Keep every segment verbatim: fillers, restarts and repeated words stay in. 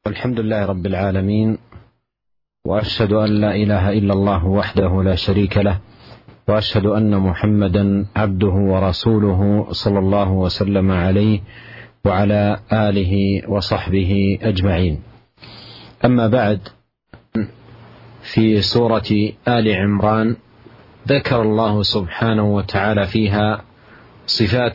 الحمد لله رب العالمين، وأشهد أن لا إله إلا الله وحده لا شريك له، وأشهد أن محمدا عبده ورسوله صلى الله وسلم عليه وعلى آله وصحبه أجمعين. أما بعد، في سورة آل عمران ذكر الله سبحانه وتعالى فيها صفات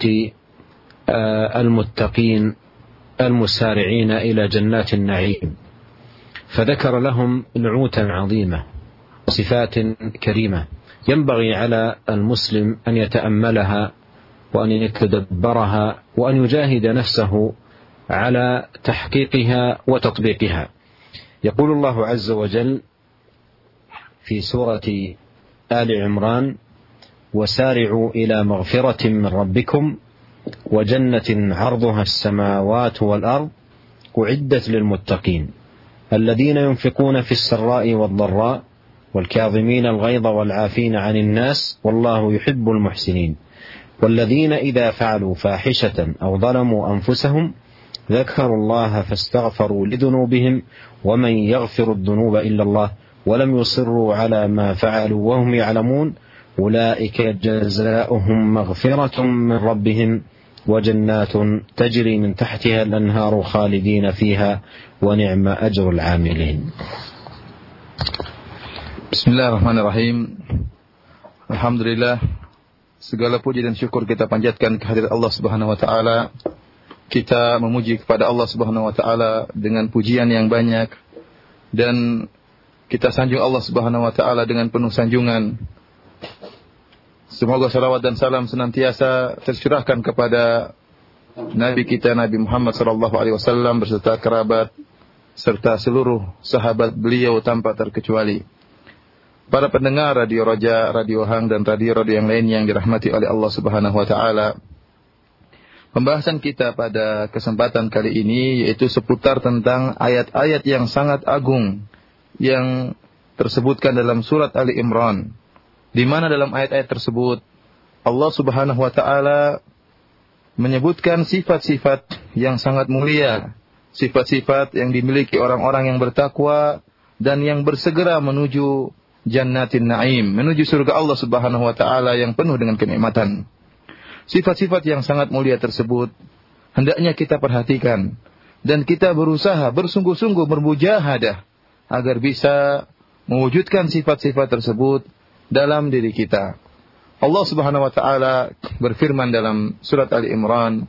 المتقين المسارعين إلى جنات النعيم، فذكر لهم نعوتا عظيمة وصفات كريمة ينبغي على المسلم أن يتأملها وأن يتدبرها وأن يجاهد نفسه على تحقيقها وتطبيقها. يقول الله عز وجل في سورة آل عمران: وسارعوا إلى مغفرة من ربكم وجنة عرضها السماوات والأرض أعدت للمتقين الذين ينفقون في السراء والضراء والكاظمين الغيظ والعافين عن الناس والله يحب المحسنين والذين إذا فعلوا فاحشة أو ظلموا أنفسهم ذكروا الله فاستغفروا لذنوبهم ومن يغفر الذنوب إلا الله ولم يصروا على ما فعلوا وهم يعلمون أولئك جزاؤهم مغفرة من ربهم وجنات تجري من تحتها الأنهار خالدين فيها ونعم أجر العاملين. Bismillahirrahmanirrahim. Alhamdulillah, segala puji dan syukur kita panjatkan kehadirat Allah Subhanahu wa taala. Kita memuji kepada Allah Subhanahu wa taala dengan pujian yang banyak dan kita sanjung Allah Subhanahu wa taala dengan penuh sanjungan. Semoga salawat dan salam senantiasa tercurahkan kepada Nabi kita Nabi Muhammad sallallahu alaihi wasallam beserta kerabat serta seluruh sahabat beliau tanpa terkecuali. Para pendengar Radio Roja, Radio Hang dan radio-radio yang lain yang dirahmati oleh Allah Subhanahu wa taala. Pembahasan kita pada kesempatan kali ini yaitu seputar tentang ayat-ayat yang sangat agung yang tersebutkan dalam surat Ali Imran, di mana dalam ayat-ayat tersebut Allah Subhanahu wa taala menyebutkan sifat-sifat yang sangat mulia, sifat-sifat yang dimiliki orang-orang yang bertakwa dan yang bersegera menuju jannatin na'im, menuju surga Allah Subhanahu wa taala yang penuh dengan kenikmatan. Sifat-sifat yang sangat mulia tersebut hendaknya kita perhatikan dan kita berusaha bersungguh-sungguh bermujahadah agar bisa mewujudkan sifat-sifat tersebut dalam diri kita. Allah Subhanahu wa taala berfirman dalam surat Ali Imran: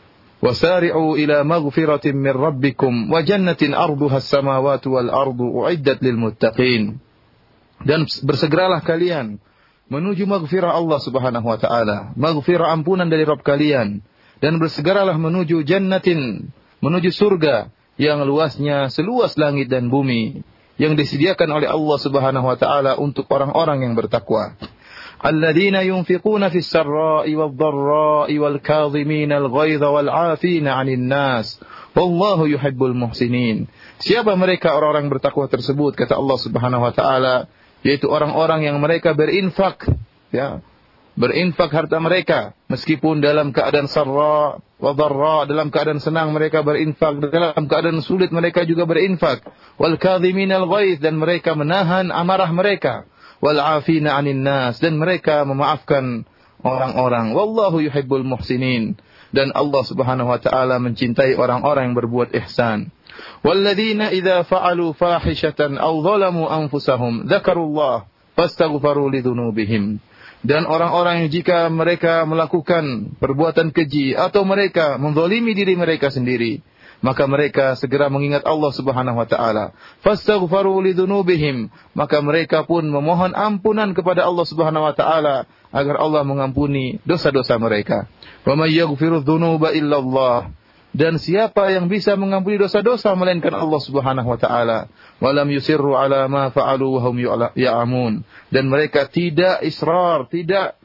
"Wasari'u ila maghfiratin min rabbikum wa jannatin 'arduha as-samawati wal ardu u'iddat lil muttaqin." Dan bersegeralah kalian menuju maghfirah Allah Subhanahu wa taala, maghfirah ampunan dari Rabb kalian, dan bersegeralah menuju jannatin, menuju surga yang luasnya seluas langit dan bumi, yang disediakan oleh Allah Subhanahu wa taala untuk orang-orang yang bertakwa. Alladzina yunfiquna fis sarra'i wadh-dharra'i wal kadhimina al-ghaidha wal 'afina 'anil nas wallahu yuhibbul muhsinin. Siapa mereka orang-orang bertakwa tersebut? Kata Allah Subhanahu wa taala, yaitu orang-orang yang mereka berinfak, ya, berinfak harta mereka meskipun dalam keadaan sarra wa dharra, dalam keadaan senang mereka berinfak, dalam keadaan sulit mereka juga berinfak. Wal kadhiminal ghaidh, dan mereka menahan amarah mereka. Wal 'afina 'anil nas, dan mereka memaafkan orang-orang. Wallahu yuhibbul muhsinin, dan Allah Subhanahu wa taala mencintai orang-orang yang berbuat ihsan. Walladzina idza fa'alu fahishatan aw zalamu anfusahum dzakarullah fastaghfaru lidzunubihim. Dan orang-orang yang jika mereka melakukan perbuatan keji atau mereka menzalimi diri mereka sendiri, maka mereka segera mengingat Allah Subhanahu wa taala. Fastaghfaru lidzunubihim, maka mereka pun memohon ampunan kepada Allah Subhanahu wa taala agar Allah mengampuni dosa-dosa mereka. Wa may yaghfiru dzunuba illallah, dan siapa yang bisa mengampuni dosa-dosa melainkan Allah Subhanahu wa taala. Walam yusirru ala ma fa'alu wa hum ya'lamun, dan mereka tidak israr, tidak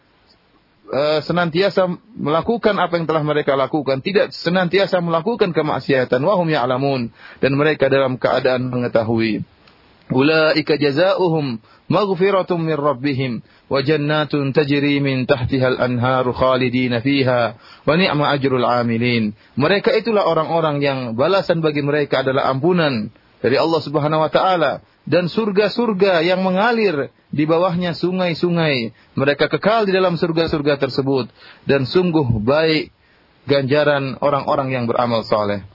uh, senantiasa melakukan apa yang telah mereka lakukan, tidak senantiasa melakukan kemaksiatan, wa hum ya'lamun, dan mereka dalam keadaan mengetahui. Ulaika jazaohum maghfiratum min rabbihim wa jannatun tajri min tahtiha al-anharu khalidina fiha wa ni'ma ajrul 'amilin. Mereka itulah orang-orang yang balasan bagi mereka adalah ampunan dari Allah Subhanahu wa taala dan surga-surga yang mengalir di bawahnya sungai-sungai. Mereka kekal di dalam surga-surga tersebut dan sungguh baik ganjaran orang-orang yang beramal saleh.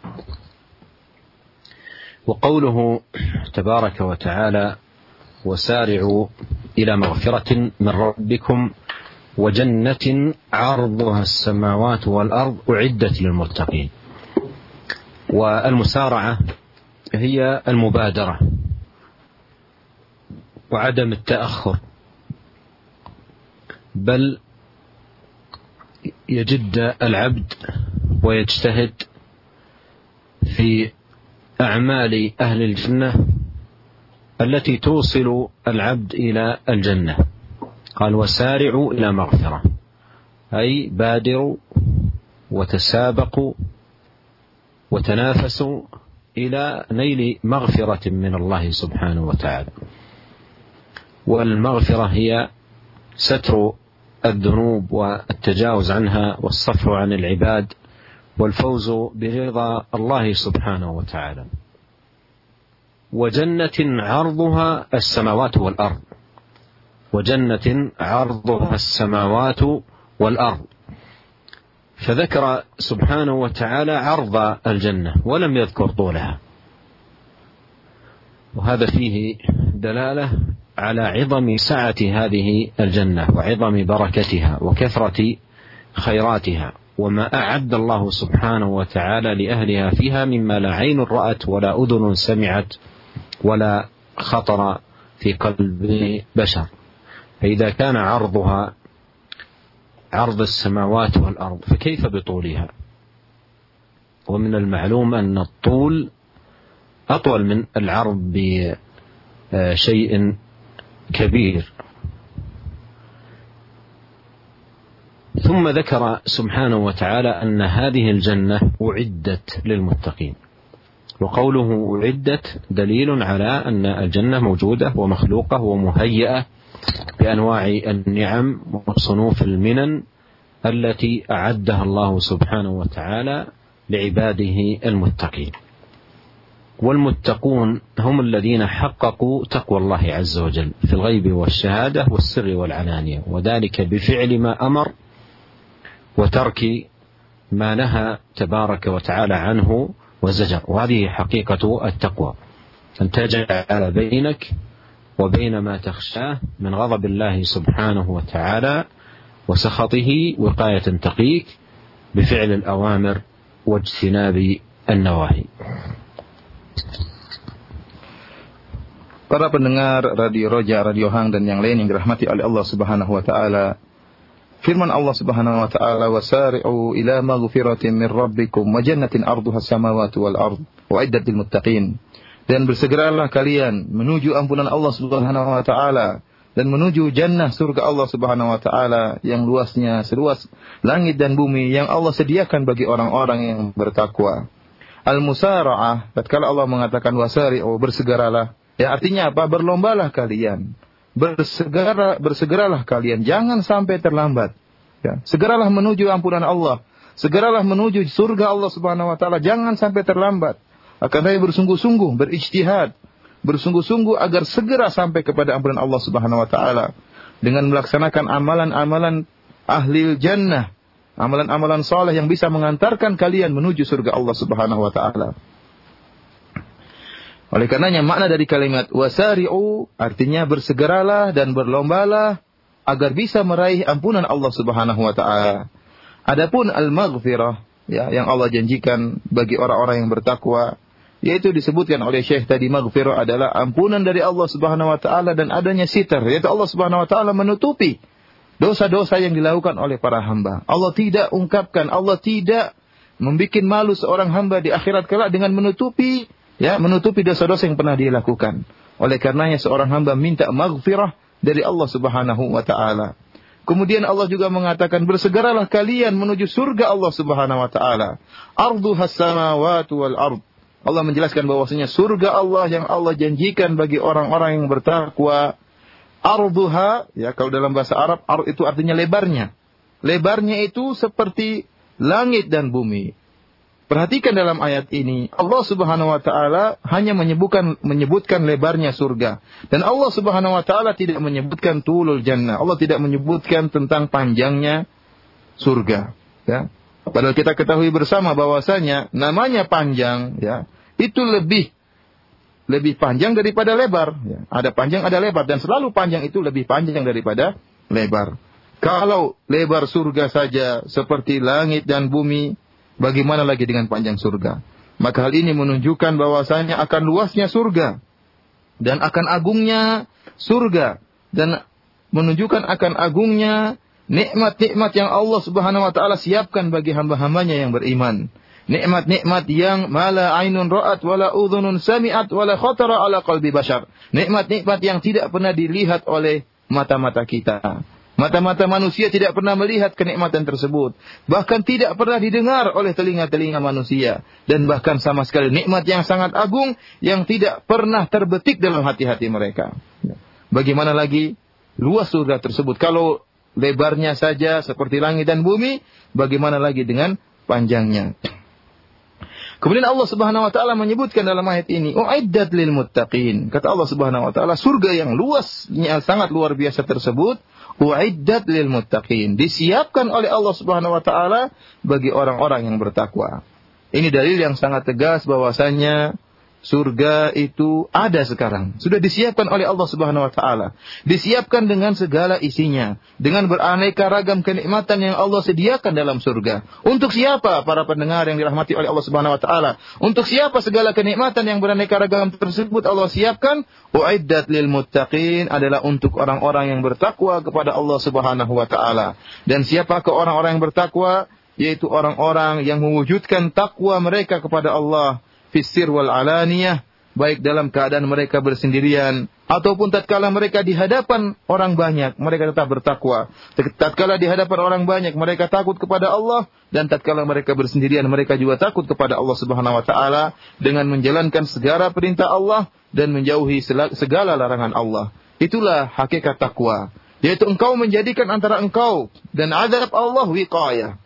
وقوله تبارك وتعالى وسارعوا إلى مغفرة من ربكم وجنة عرضها السماوات والأرض أعدت للمتقين. والمسارعة هي المبادرة وعدم التأخر، بل يجد العبد ويجتهد في أعمال أهل الجنة التي توصل العبد إلى الجنة. قال وسارعوا إلى مغفرة، أي بادروا وتسابقوا وتنافسوا إلى نيل مغفرة من الله سبحانه وتعالى. والمغفرة هي ستر الذنوب والتجاوز عنها والصفح عن العباد والفوز برضا الله سبحانه وتعالى. وجنة عرضها السماوات والأرض، وجنة عرضها السماوات والأرض، فذكر سبحانه وتعالى عرض الجنة ولم يذكر طولها، وهذا فيه دلالة على عظم سعة هذه الجنة وعظم بركتها وكثرة خيراتها، وما أعد الله سبحانه وتعالى لأهلها فيها مما لا عين رأت ولا أذن سمعت ولا خطر في قلب بشر. فإذا كان عرضها عرض السماوات والأرض فكيف بطولها؟ ومن المعلوم أن الطول أطول من العرض بشيء كبير. ثم ذكر سبحانه وتعالى أن هذه الجنة أعدت للمتقين، وقوله أعدت دليل على أن الجنة موجودة ومخلوقة ومهيئة بأنواع النعم وصنوف المنن التي أعدها الله سبحانه وتعالى لعباده المتقين. والمتقون هم الذين حققوا تقوى الله عز وجل في الغيب والشهادة والسر والعلانية، وذلك بفعل ما أمر وترك ما نهى تبارك وتعالى عنه وزجر. وهذه حقيقة التقوى، أن تجعل بينك وبين ما تخشاه من غضب الله سبحانه وتعالى وسخطه وقاية تقيك بفعل الأوامر واجتناب النواهي. Para pendengar Radio Roja, Radio Hang dan yang lain yang dirahmati oleh Allah Subhanahu wa taala, firman Allah Subhanahu wa taala, wasari'u ila maghfiratin min rabbikum wa jannatin 'arduha as-samawati wal ard u'iddat lil muttaqin. Dan bersegeralah kalian menuju ampunan Allah Subhanahu wa taala dan menuju jannah surga Allah Subhanahu wa taala yang luasnya seluas langit dan bumi, yang Allah sediakan bagi orang-orang yang bertakwa. Al-musara'ah, tatkala Allah mengatakan wasari'u, bersegeralah, ya artinya apa? Berlombalah kalian. Bersegera, bersegeralah kalian, jangan sampai terlambat. Ya, segeralah menuju ampunan Allah, segeralah menuju surga Allah Subhanahu wa taala, jangan sampai terlambat. Akan tetapi bersungguh-sungguh, berijtihad, bersungguh-sungguh agar segera sampai kepada ampunan Allah Subhanahu wa taala dengan melaksanakan amalan-amalan ahli jannah, amalan-amalan saleh yang bisa mengantarkan kalian menuju surga Allah Subhanahu wa taala. Oleh karenanya makna dari kalimat wasari'u artinya bersegeralah dan berlombalah agar bisa meraih ampunan Allah Subhanahu wa taala. Adapun al-maghfirah, ya, yang Allah janjikan bagi orang-orang yang bertakwa, yaitu disebutkan oleh Syekh tadi, maghfirah adalah ampunan dari Allah Subhanahu wa taala dan adanya sitar, yaitu Allah Subhanahu wa taala menutupi dosa-dosa yang dilakukan oleh para hamba. Allah tidak ungkapkan, Allah tidak membuat malu seorang hamba di akhirat kelak dengan menutupi Ya, menutupi dosa-dosa yang pernah dia lakukan. Oleh karenanya seorang hamba minta maghfirah dari Allah Subhanahu wa taala. Kemudian Allah juga mengatakan, bersegeralah kalian menuju surga Allah Subhanahu wa taala. Arduhas samawati wal ard. Allah menjelaskan bahwasanya surga Allah yang Allah janjikan bagi orang-orang yang bertakwa, arduha, ya kalau dalam bahasa Arab, ard itu artinya lebarnya. Lebarnya itu seperti langit dan bumi. Perhatikan dalam ayat ini, Allah Subhanahu wa taala hanya menyebutkan menyebutkan lebarnya surga, dan Allah Subhanahu wa taala tidak menyebutkan tulul jannah. Allah tidak menyebutkan tentang panjangnya surga, ya. Padahal kita ketahui bersama bahwasanya namanya panjang, ya, itu lebih lebih panjang daripada lebar, ya. Ada panjang, ada lebar, dan selalu panjang itu lebih panjang daripada lebar. Kalau lebar surga saja seperti langit dan bumi, bagaimana lagi dengan panjang surga? Maka hal ini menunjukkan bahwasanya akan luasnya surga dan akan agungnya surga, dan menunjukkan akan agungnya nikmat-nikmat yang Allah Subhanahu wa taala siapkan bagi hamba-hambanya yang beriman. Nikmat-nikmat yang mala ainun ra'at wala udhunun sami'at wala khatara ala qalbi bashar. Nikmat-nikmat yang tidak pernah dilihat oleh mata-mata kita. Mata-mata manusia tidak pernah melihat kenikmatan tersebut. Bahkan tidak pernah didengar oleh telinga-telinga manusia. Dan bahkan sama sekali nikmat yang sangat agung yang tidak pernah terbetik dalam hati-hati mereka. Bagaimana lagi luas surga tersebut? Kalau lebarnya saja seperti langit dan bumi, bagaimana lagi dengan panjangnya? Kemudian Allah Subhanahu wa taala menyebutkan dalam ayat ini, uiddat lil muttaqin. Kata Allah Subhanahu wa taala, surga yang luasnya sangat luar biasa tersebut, uiddat lil muttaqin, disiapkan oleh Allah Subhanahu wa taala bagi orang-orang yang bertakwa. Ini dalil yang sangat tegas bahwasanya surga itu ada sekarang. Sudah disiapkan oleh Allah Subhanahu wa taala. Disiapkan dengan segala isinya, dengan beraneka ragam kenikmatan yang Allah sediakan dalam surga. Untuk siapa para pendengar yang dirahmati oleh Allah Subhanahu wa taala? Untuk siapa segala kenikmatan yang beraneka ragam tersebut Allah siapkan? Uiddat lil muttaqin, adalah untuk orang-orang yang bertakwa kepada Allah Subhanahu wa taala. Dan siapakah orang-orang yang bertakwa? Yaitu orang-orang yang mewujudkan takwa mereka kepada Allah fissir wal alaniyah, baik dalam keadaan mereka bersendirian ataupun tatkala mereka di hadapan orang banyak, mereka tetap bertakwa. Tatkala di hadapan orang banyak mereka takut kepada Allah, dan tatkala mereka bersendirian mereka juga takut kepada Allah Subhanahu wa taala dengan menjalankan segala perintah Allah dan menjauhi segala larangan Allah. Itulah hakikat takwa, yaitu engkau menjadikan antara engkau dan azab Allah wiqayah.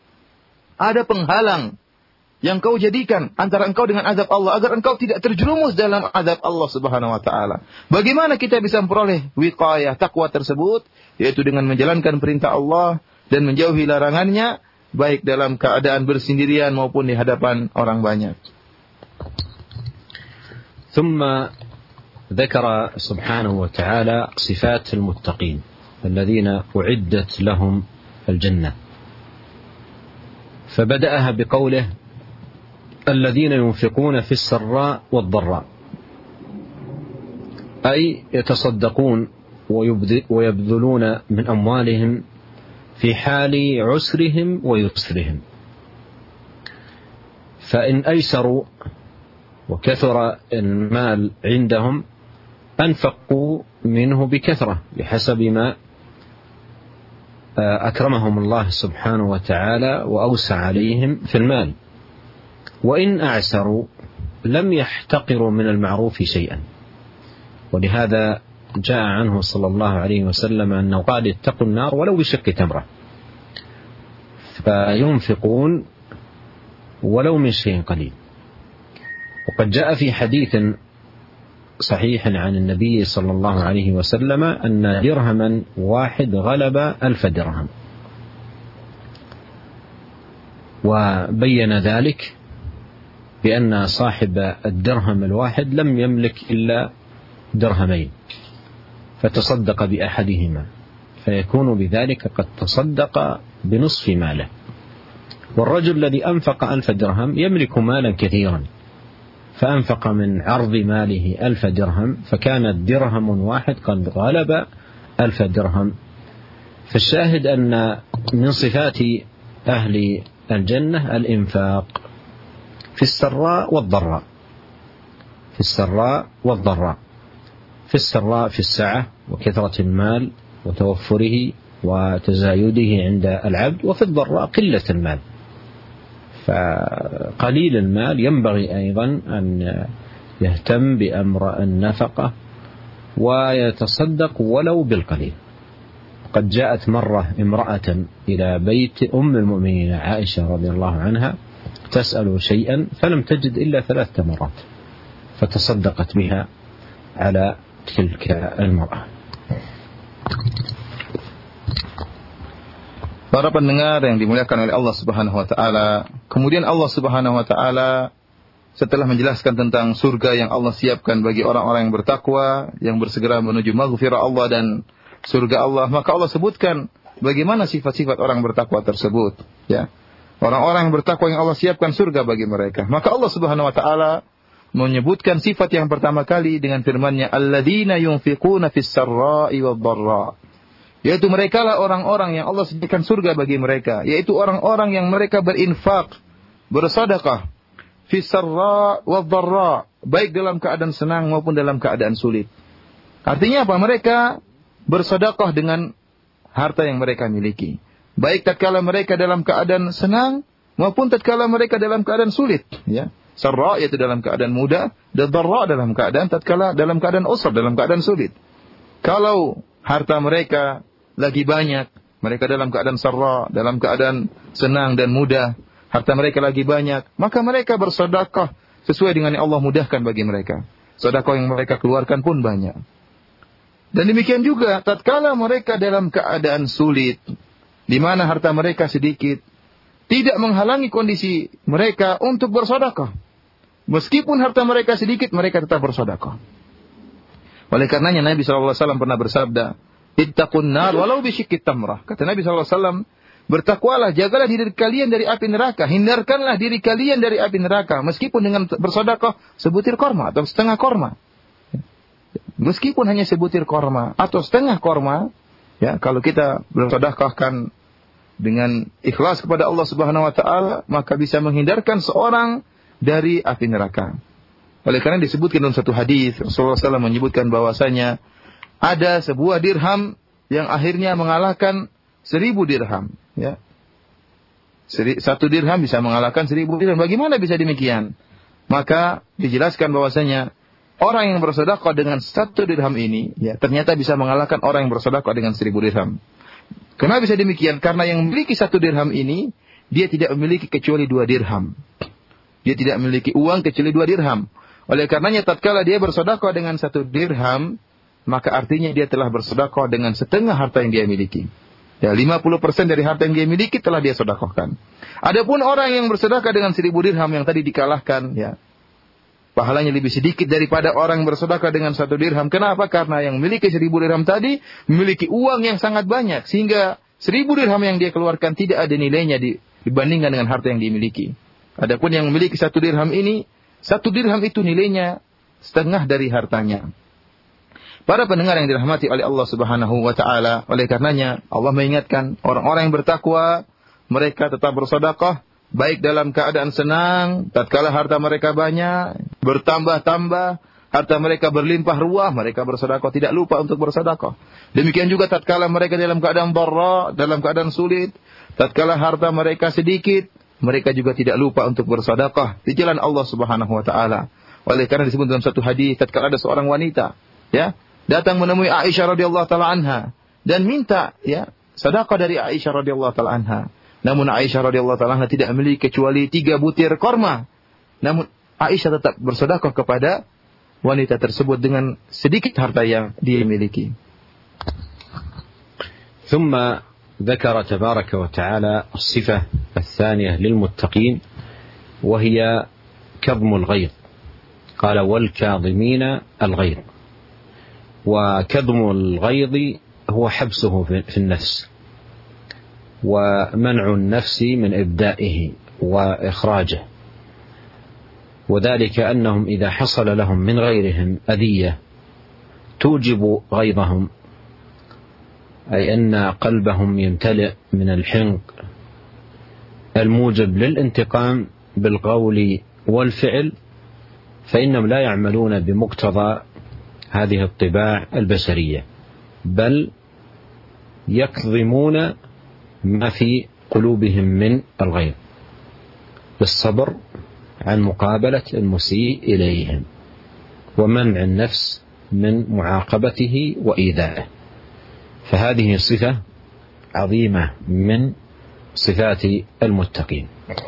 Ada penghalang yang kau jadikan antara engkau dengan azab Allah, agar engkau tidak terjerumus dalam azab Allah Subhanahu wa taala. Bagaimana kita bisa memperoleh wiqayah takwa tersebut? Yaitu dengan menjalankan perintah Allah dan menjauhi larangannya, baik dalam keadaan bersendirian maupun di hadapan orang banyak. ثم ذكر سبحانه وتعالى صفات المتقين الذين أعدت لهم الجنة. فبدأها بقوله الذين ينفقون في السراء والضراء، أي يتصدقون ويبذلون من أموالهم في حال عسرهم ويسرهم. فإن أيسروا وكثر المال عندهم أنفقوا منه بكثرة بحسب ما أكرمهم الله سبحانه وتعالى وأوسع عليهم في المال. وإن أعسروا لم يحتقروا من المعروف شيئا. ولهذا جاء عنه صلى الله عليه وسلم أنه قال اتقوا النار ولو بشق تمرة. فينفقون ولو من شيء قليل. وقد جاء في حديث صحيح عن النبي صلى الله عليه وسلم أن درهما واحد غلب ألف درهم، وبين ذلك بأن صاحب الدرهم الواحد لم يملك إلا درهمين، فتصدق بأحدهما فيكون بذلك قد تصدق بنصف ماله. والرجل الذي أنفق ألف درهم يملك مالا كثيرا، فأنفق من عرض ماله ألف درهم، فكان الدرهم واحد قد غلب ألف درهم. فالشاهد أن من صفات أهل الجنة الإنفاق في السراء والضراء، في السراء والضراء، في السراء في السعة وكثرة المال وتوفره وتزايده عند العبد، وفي الضراء قلة المال. فقليل المال ينبغي أيضا أن يهتم بأمر النفقة ويتصدق ولو بالقليل. قد جاءت مرة امرأة إلى بيت أم المؤمنين عائشة رضي الله عنها تسأل شيئا فلم تجد إلا ثلاث تمرات فتصدقت بها على تلك المرأة. Para pendengar yang dimuliakan oleh Allah Subhanahu wa taala, kemudian Allah Subhanahu wa taala setelah menjelaskan tentang surga yang Allah siapkan bagi orang-orang yang bertakwa, yang bersegera menuju maghfirah Allah dan surga Allah, maka Allah sebutkan bagaimana sifat-sifat orang bertakwa tersebut, ya. Orang-orang yang bertakwa yang Allah siapkan surga bagi mereka. Maka Allah Subhanahu wa taala menyebutkan sifat yang pertama kali dengan firman-Nya, alladzina yunfiquna fis sarra'i wad dharra. Yaitu mereka lah orang-orang yang Allah sediakan surga bagi mereka, yaitu orang-orang yang mereka berinfak, bersedekah, fis sarra' wad dharra, baik dalam keadaan senang maupun dalam keadaan sulit. Artinya apa? Mereka bersedekah dengan harta yang mereka miliki, baik tatkala mereka dalam keadaan senang maupun tatkala mereka dalam keadaan sulit, ya. Sarra yaitu dalam keadaan mudah, dan dharra dalam keadaan tatkala dalam keadaan usr, dalam keadaan sulit. Kalau harta mereka lagi banyak, mereka dalam keadaan sarra, dalam keadaan senang dan mudah, harta mereka lagi banyak, maka mereka bersedekah sesuai dengan yang Allah mudahkan bagi mereka. Sedekah yang mereka keluarkan pun banyak. Dan demikian juga tatkala mereka dalam keadaan sulit, di mana harta mereka sedikit, tidak menghalangi kondisi mereka untuk bersedekah. Meskipun harta mereka sedikit, mereka tetap bersedekah. Oleh karenanya Nabi sallallahu alaihi wasallam pernah bersabda, ittaqun nar walau bisyikki tamrah. Kata Nabi sallallahu alaihi wasallam, bertakwalah, jagalah diri kalian dari api neraka, hindarkanlah diri kalian dari api neraka meskipun dengan bersedekah sebutir korma atau setengah korma. Meskipun hanya sebutir korma atau setengah korma, ya, kalau kita bersedekahkan dengan ikhlas kepada Allah Subhanahu wa taala, maka bisa menghindarkan seorang dari api neraka. Oleh karena disebutkan dalam satu hadis, Rasulullah sallallahu alaihi wasallam menyebutkan bahwasanya ada sebuah dirham yang akhirnya mengalahkan seribu dirham, ya. Seri, satu dirham bisa mengalahkan seribu dirham. Bagaimana bisa demikian? Maka dijelaskan bahwasanya orang yang bersedekah dengan satu dirham ini, ya, ternyata bisa mengalahkan orang yang bersedekah dengan seribu dirham. Kenapa bisa demikian? Karena yang memiliki satu dirham ini, dia tidak memiliki kecuali dua dirham. Dia tidak memiliki uang kecuali dua dirham. Oleh karenanya tatkala dia bersedekah dengan satu dirham, maka artinya dia telah bersedekah dengan setengah harta yang dia miliki. Ya, lima puluh persen dari harta yang dia miliki telah dia sedekahkan. Adapun orang yang bersedekah dengan seribu dirham yang tadi dikalahkan, ya, pahalanya lebih sedikit daripada orang yang bersedekah dengan satu dirham. Kenapa? Karena yang memiliki seribu dirham tadi memiliki uang yang sangat banyak, sehingga seribu dirham yang dia keluarkan tidak ada nilainya dibandingkan dengan harta yang dimiliki. Adapun yang memiliki satu dirham ini, satu dirham itu nilainya setengah dari hartanya. Para pendengar yang dirahmati oleh Allah Subhanahu wa taala, oleh karenanya Allah mengingatkan orang-orang yang bertakwa, mereka tetap bersedekah baik dalam keadaan senang, tatkala harta mereka banyak, bertambah-tambah, harta mereka berlimpah ruah, mereka bersedekah, tidak lupa untuk bersedekah. Demikian juga tatkala mereka dalam keadaan dharra, dalam keadaan sulit, tatkala harta mereka sedikit, mereka juga tidak lupa untuk bersedekah di jalan Allah Subhanahu wa taala. Oleh karena disebut dalam satu hadis, tatkala ada seorang wanita, ya, datang menemui Aisyah radhiyallahu taala anha dan minta, ya, sedekah dari Aisyah radhiyallahu taala anha. Namun Aisyah radhiyallahu taala anha tidak memiliki kecuali tiga butir korma. Namun Aisyah tetap bersedekah kepada wanita tersebut dengan sedikit harta yang dia miliki. ثم ذكر تبارك وتعالى الصفة الثانية للمتقين وهي كظم الغيظ. قال والكاظمين الغيظ. وكظم الغيظ هو حبسه في النفس ومنع النفس من إبدائه وإخراجه، وذلك أنهم إذا حصل لهم من غيرهم أذية توجب غيظهم، أي أن قلبهم يمتلئ من الحنق الموجب للانتقام بالقول والفعل، فإنهم لا يعملون بمقتضى هذه الطباع البشرية، بل يكظمون ما في قلوبهم من الغيظ. بالصبر عن مقابلة المسيء إليهم ومنع النفس من معاقبته وإيذائه. فهذه صفة عظيمة من صفات المتقين.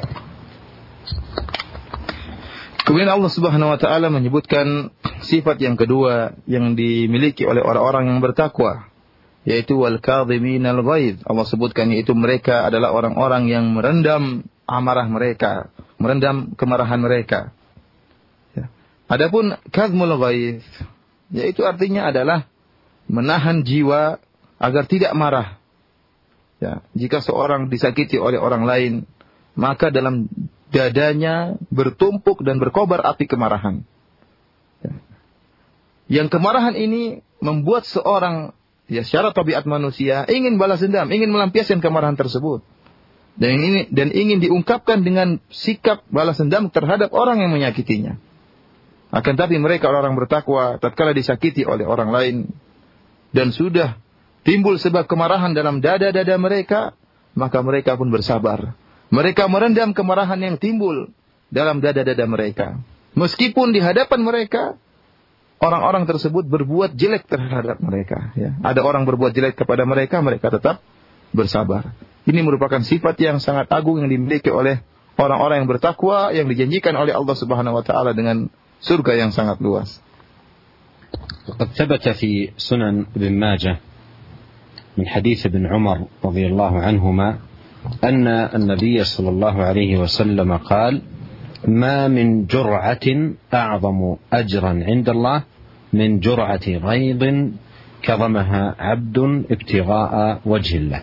Kemudian Allah Subhanahu wa taala menyebutkan sifat yang kedua yang dimiliki oleh orang-orang yang bertakwa, yaitu wal kadhiminal ghaidh. Allah sebutkan yaitu mereka adalah orang-orang yang merendam amarah mereka, merendam kemarahan mereka. Ya. Adapun kadhmul ghaidh, yaitu artinya adalah menahan jiwa agar tidak marah. Ya, jika seorang disakiti oleh orang lain, maka dalam dadanya bertumpuk dan berkobar api kemarahan. Ya. Yang kemarahan ini membuat seorang, ya secara tabiat manusia, ingin balas dendam, ingin melampiaskan kemarahan tersebut. Dan ini dan ingin diungkapkan dengan sikap balas dendam terhadap orang yang menyakitinya. Akan tapi mereka orang-orang bertakwa, tatkala disakiti oleh orang lain dan sudah timbul sebab kemarahan dalam dada-dada mereka, maka mereka pun bersabar. Mereka merendam kemarahan yang timbul dalam dada-dada mereka. Meskipun di hadapan mereka, orang-orang tersebut berbuat jelek terhadap mereka. Ya. Ada orang berbuat jelek kepada mereka, mereka tetap bersabar. Ini merupakan sifat yang sangat agung yang dimiliki oleh orang-orang yang bertakwa, yang dijanjikan oleh Allah Subhanahu wa taala dengan surga yang sangat luas. وقد ثبت في سنن ابن ماجه من حديث ابن عمر رضي الله عنهما أن النبي صلى الله عليه وسلم قال: ما من جرعة أعظم أجرا عند الله من جرعة غيظ كظمها عبد ابتغاء وجه الله.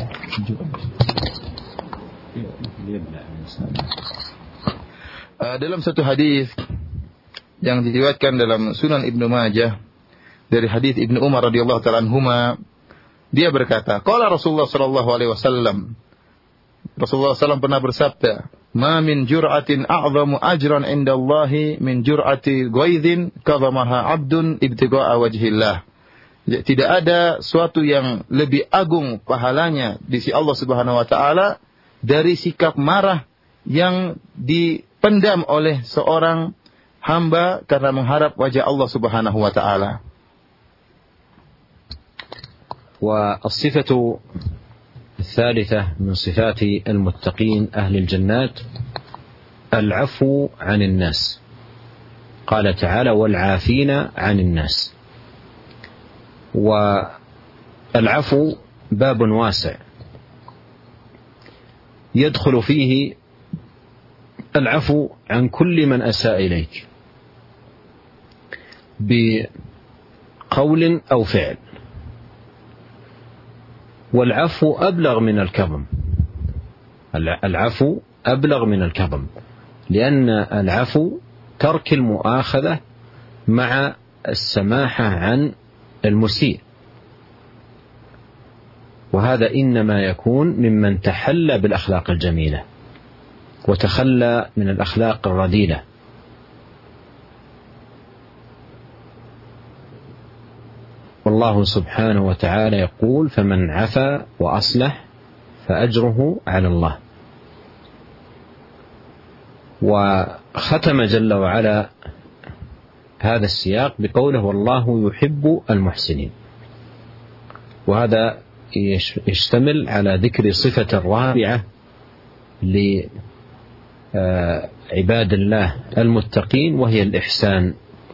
Dalam satu hadis yang diriwayatkan dalam Sunan Ibnu Majah dari hadis Ibnu Umar radhiyallahu ta'ala anhuma, dia berkata, qala Rasulullah sallallahu alaihi wasallam, Rasulullah sallallahu alaihi wasallam pernah bersabda, ma min jur'atin a'zamu ajran indallahi min jur'ati ghaidhin kadhamaha 'abdun ibtigha'a wajhillah. Tidak ada suatu yang lebih agung pahalanya di sisi Allah Subhanahu wa taala dari sikap marah yang dipendam oleh seorang hamba karena mengharap wajah Allah Subhanahu wa taala. والصفة الثالثة من صفات المتقين أهل الجنات العفو عن الناس. قال تعالى: والعافين عن الناس. والعفو باب واسع يدخل فيه العفو عن كل من أساء إليك بقول أو فعل، والعفو أبلغ من الكظم. العفو أبلغ من الكظم، لأن العفو ترك المؤاخذة مع السماحة عن المسيء، وهذا إنما يكون ممن تحلى بالأخلاق الجميلة وتخلى من الأخلاق الرذيلة. والله سبحانه وتعالى يقول: فمن عفا وأصلح فأجره على الله. وختم جل وعلا هذا السياق بقوله: والله يحب المحسنين. وهذا يشتمل على ذكر صفة رابعة لعباد الله المتقين، وهي الإحسان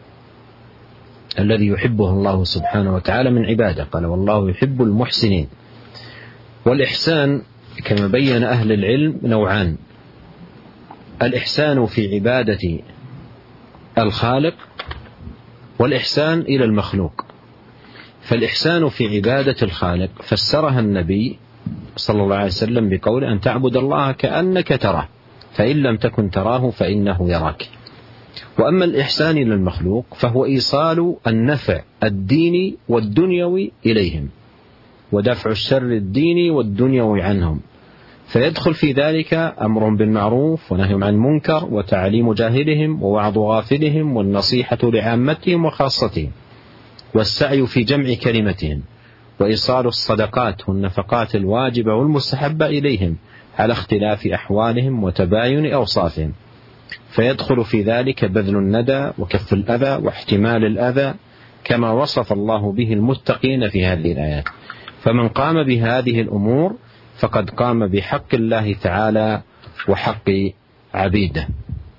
الذي يحبه الله سبحانه وتعالى من عباده. قال: والله يحب المحسنين. والإحسان كما بين أهل العلم نوعان: الإحسان في عبادة الخالق، والإحسان إلى المخلوق. فالإحسان في عبادة الخالق فسرها النبي صلى الله عليه وسلم بقول: أن تعبد الله كأنك تراه فإن لم تكن تراه فإنه يراك. وأما الإحسان إلى المخلوق فهو إيصال النفع الديني والدنيوي إليهم، ودفع الشر الديني والدنيوي عنهم، فيدخل في ذلك أمر بالمعروف ونهي عن المنكر وتعليم جاهلهم ووعظ غافلهم والنصيحة لعامتهم وخاصتهم، والسعي في جمع كلمتهم، وإيصال الصدقات والنفقات الواجبة والمستحبة إليهم. على اختلاف أحوالهم وتباين أوصافهم، فيدخل في ذلك بذل الندى وكف الأذى واحتمال الأذى كما وصف الله به المتقين في هذه الآيات. فمن قام بهذه الأمور فقد قام بحق الله تعالى وحق عبيده.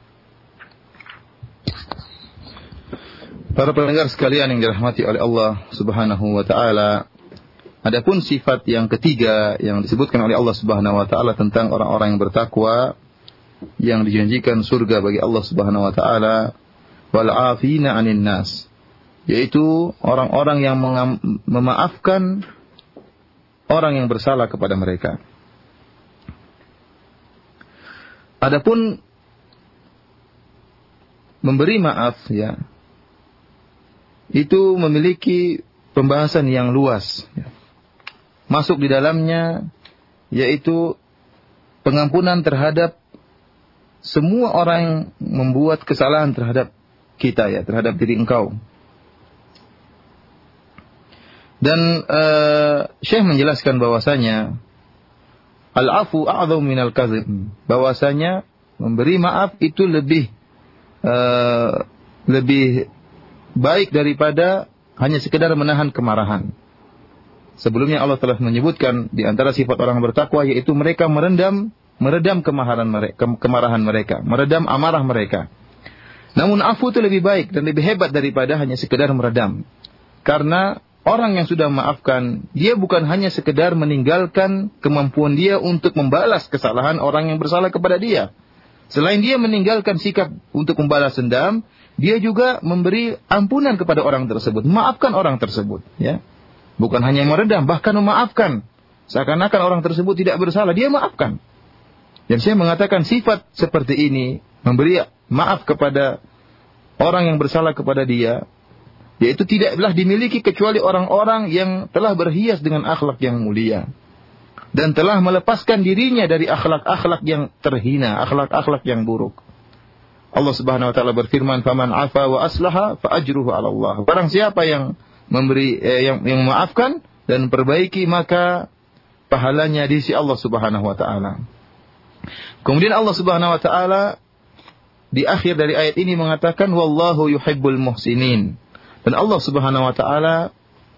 Para pendengar sekalian yang dirahmati oleh Allah Subhanahu wa taala, adapun sifat yang ketiga yang disebutkan oleh Allah Subhanahu wa taala tentang orang-orang yang bertakwa yang dijanjikan surga bagi Allah Subhanahu wa taala, wal afina 'anil nas, yaitu orang-orang yang memaafkan orang yang bersalah kepada mereka. Adapun memberi maaf, ya, itu memiliki pembahasan yang luas, ya. Masuk di dalamnya yaitu pengampunan terhadap semua orang yang membuat kesalahan terhadap kita, ya, terhadap diri engkau. Dan uh, Syekh menjelaskan bahwasanya al-afu a'dhamu minal kadzib, bahwasanya memberi maaf itu lebih uh, lebih baik daripada hanya sekedar menahan kemarahan. Sebelumnya Allah telah menyebutkan di antara sifat orang bertakwa yaitu mereka merendam meredam kemarahan mereka, kemarahan mereka, meredam amarah mereka. Namun afu itu lebih baik dan lebih hebat daripada hanya sekedar meredam. Karena orang yang sudah memaafkan, dia bukan hanya sekedar meninggalkan kemampuan dia untuk membalas kesalahan orang yang bersalah kepada dia. Selain dia meninggalkan sikap untuk membalas dendam, dia juga memberi ampunan kepada orang tersebut, memaafkan orang tersebut, ya. Bukan hanya meredam, bahkan memaafkan. Seakan-akan orang tersebut tidak bersalah, dia maafkan. Dan saya mengatakan sifat seperti ini, memberi maaf kepada orang yang bersalah kepada dia, yaitu tidaklah dimiliki kecuali orang-orang yang telah berhias dengan akhlak yang mulia dan telah melepaskan dirinya dari akhlak-akhlak yang terhina, akhlak-akhlak yang buruk. Allah Subhanahu wa taala berfirman, "Faman 'afa wa aslaha fa ajruhu 'ala Allah." Barang siapa yang memberi eh, yang yang memaafkan dan perbaiki, maka pahalanya di sisi Allah Subhanahu wa taala. Kemudian Allah Subhanahu wa taala di akhir dari ayat ini mengatakan, "Wallahu yuhibbul muhsinin." Dan Allah Subhanahu wa taala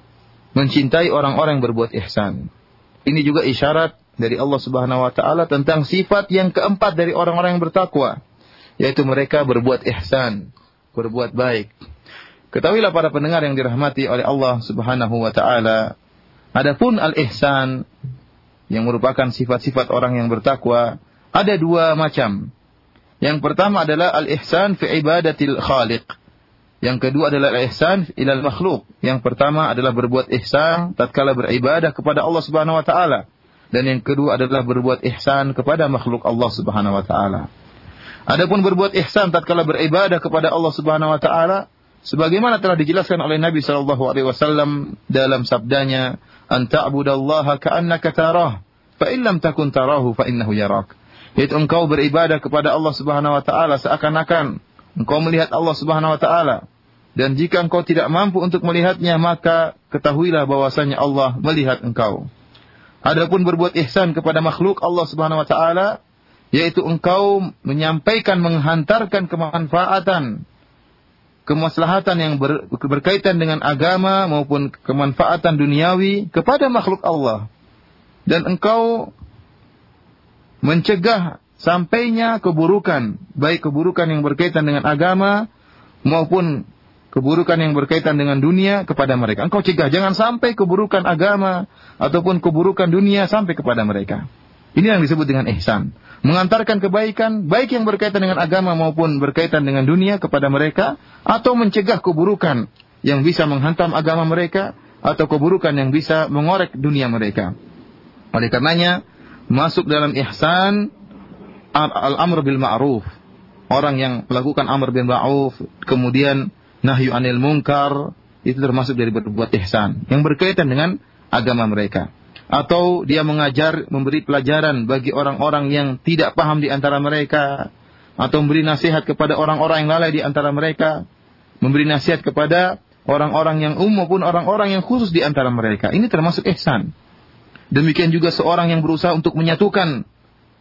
mencintai orang-orang yang berbuat ihsan. Ini juga isyarat dari Allah Subhanahu wa taala tentang sifat yang keempat dari orang-orang yang bertakwa, yaitu mereka berbuat ihsan, berbuat baik. Ketahuilah para pendengar yang dirahmati oleh Allah Subhanahu wa taala, adapun al-ihsan yang merupakan sifat-sifat orang yang bertakwa ada dua macam. Yang pertama adalah al-ihsan fi ibadatil khaliq. Yang kedua adalah al-ihsan ilal makhluk. Yang pertama adalah berbuat ihsan tatkala beribadah kepada Allah Subhanahu wa taala, dan yang kedua adalah berbuat ihsan kepada makhluk Allah Subhanahu wa taala. Adapun berbuat ihsan tatkala beribadah kepada Allah Subhanahu wa taala, sebagaimana telah dijelaskan oleh Nabi sallallahu alaihi wasallam dalam sabdanya, "An ta'budallaha ka'annaka tarah, fa in lam takun tarahu fa innahu yarak." Yaitu engkau beribadah kepada Allah Subhanahu wa taala seakan-akan engkau melihat Allah Subhanahu wa taala, dan jika engkau tidak mampu untuk melihatnya, maka ketahuilah bahwasanya Allah melihat engkau. Adapun berbuat ihsan kepada makhluk Allah Subhanahu wa taala, yaitu engkau menyampaikan, menghantarkan kemanfaatan, kemaslahatan yang ber, berkaitan dengan agama maupun kemanfaatan duniawi kepada makhluk Allah, dan engkau mencegah sampainya keburukan, baik keburukan yang berkaitan dengan agama maupun keburukan yang berkaitan dengan dunia kepada mereka. Engkau cegah jangan sampai keburukan agama ataupun keburukan dunia sampai kepada mereka. Ini yang disebut dengan ihsan. Mengantarkan kebaikan, baik yang berkaitan dengan agama maupun berkaitan dengan dunia kepada mereka, atau mencegah keburukan yang bisa menghantam agama mereka atau keburukan yang bisa mengorek dunia mereka. Oleh karenanya, masuk dalam ihsan al-amr bil ma'ruf. Orang yang melakukan amr bil ma'ruf, kemudian nahyu anil munkar, itu termasuk dari berbuat ihsan yang berkaitan dengan agama mereka. Atau dia mengajar, memberi pelajaran bagi orang-orang yang tidak paham di antara mereka, atau memberi nasihat kepada orang-orang yang lalai di antara mereka, memberi nasihat kepada orang-orang yang umum maupun orang-orang yang khusus di antara mereka. Ini termasuk ihsan. Demikian juga seorang yang berusaha untuk menyatukan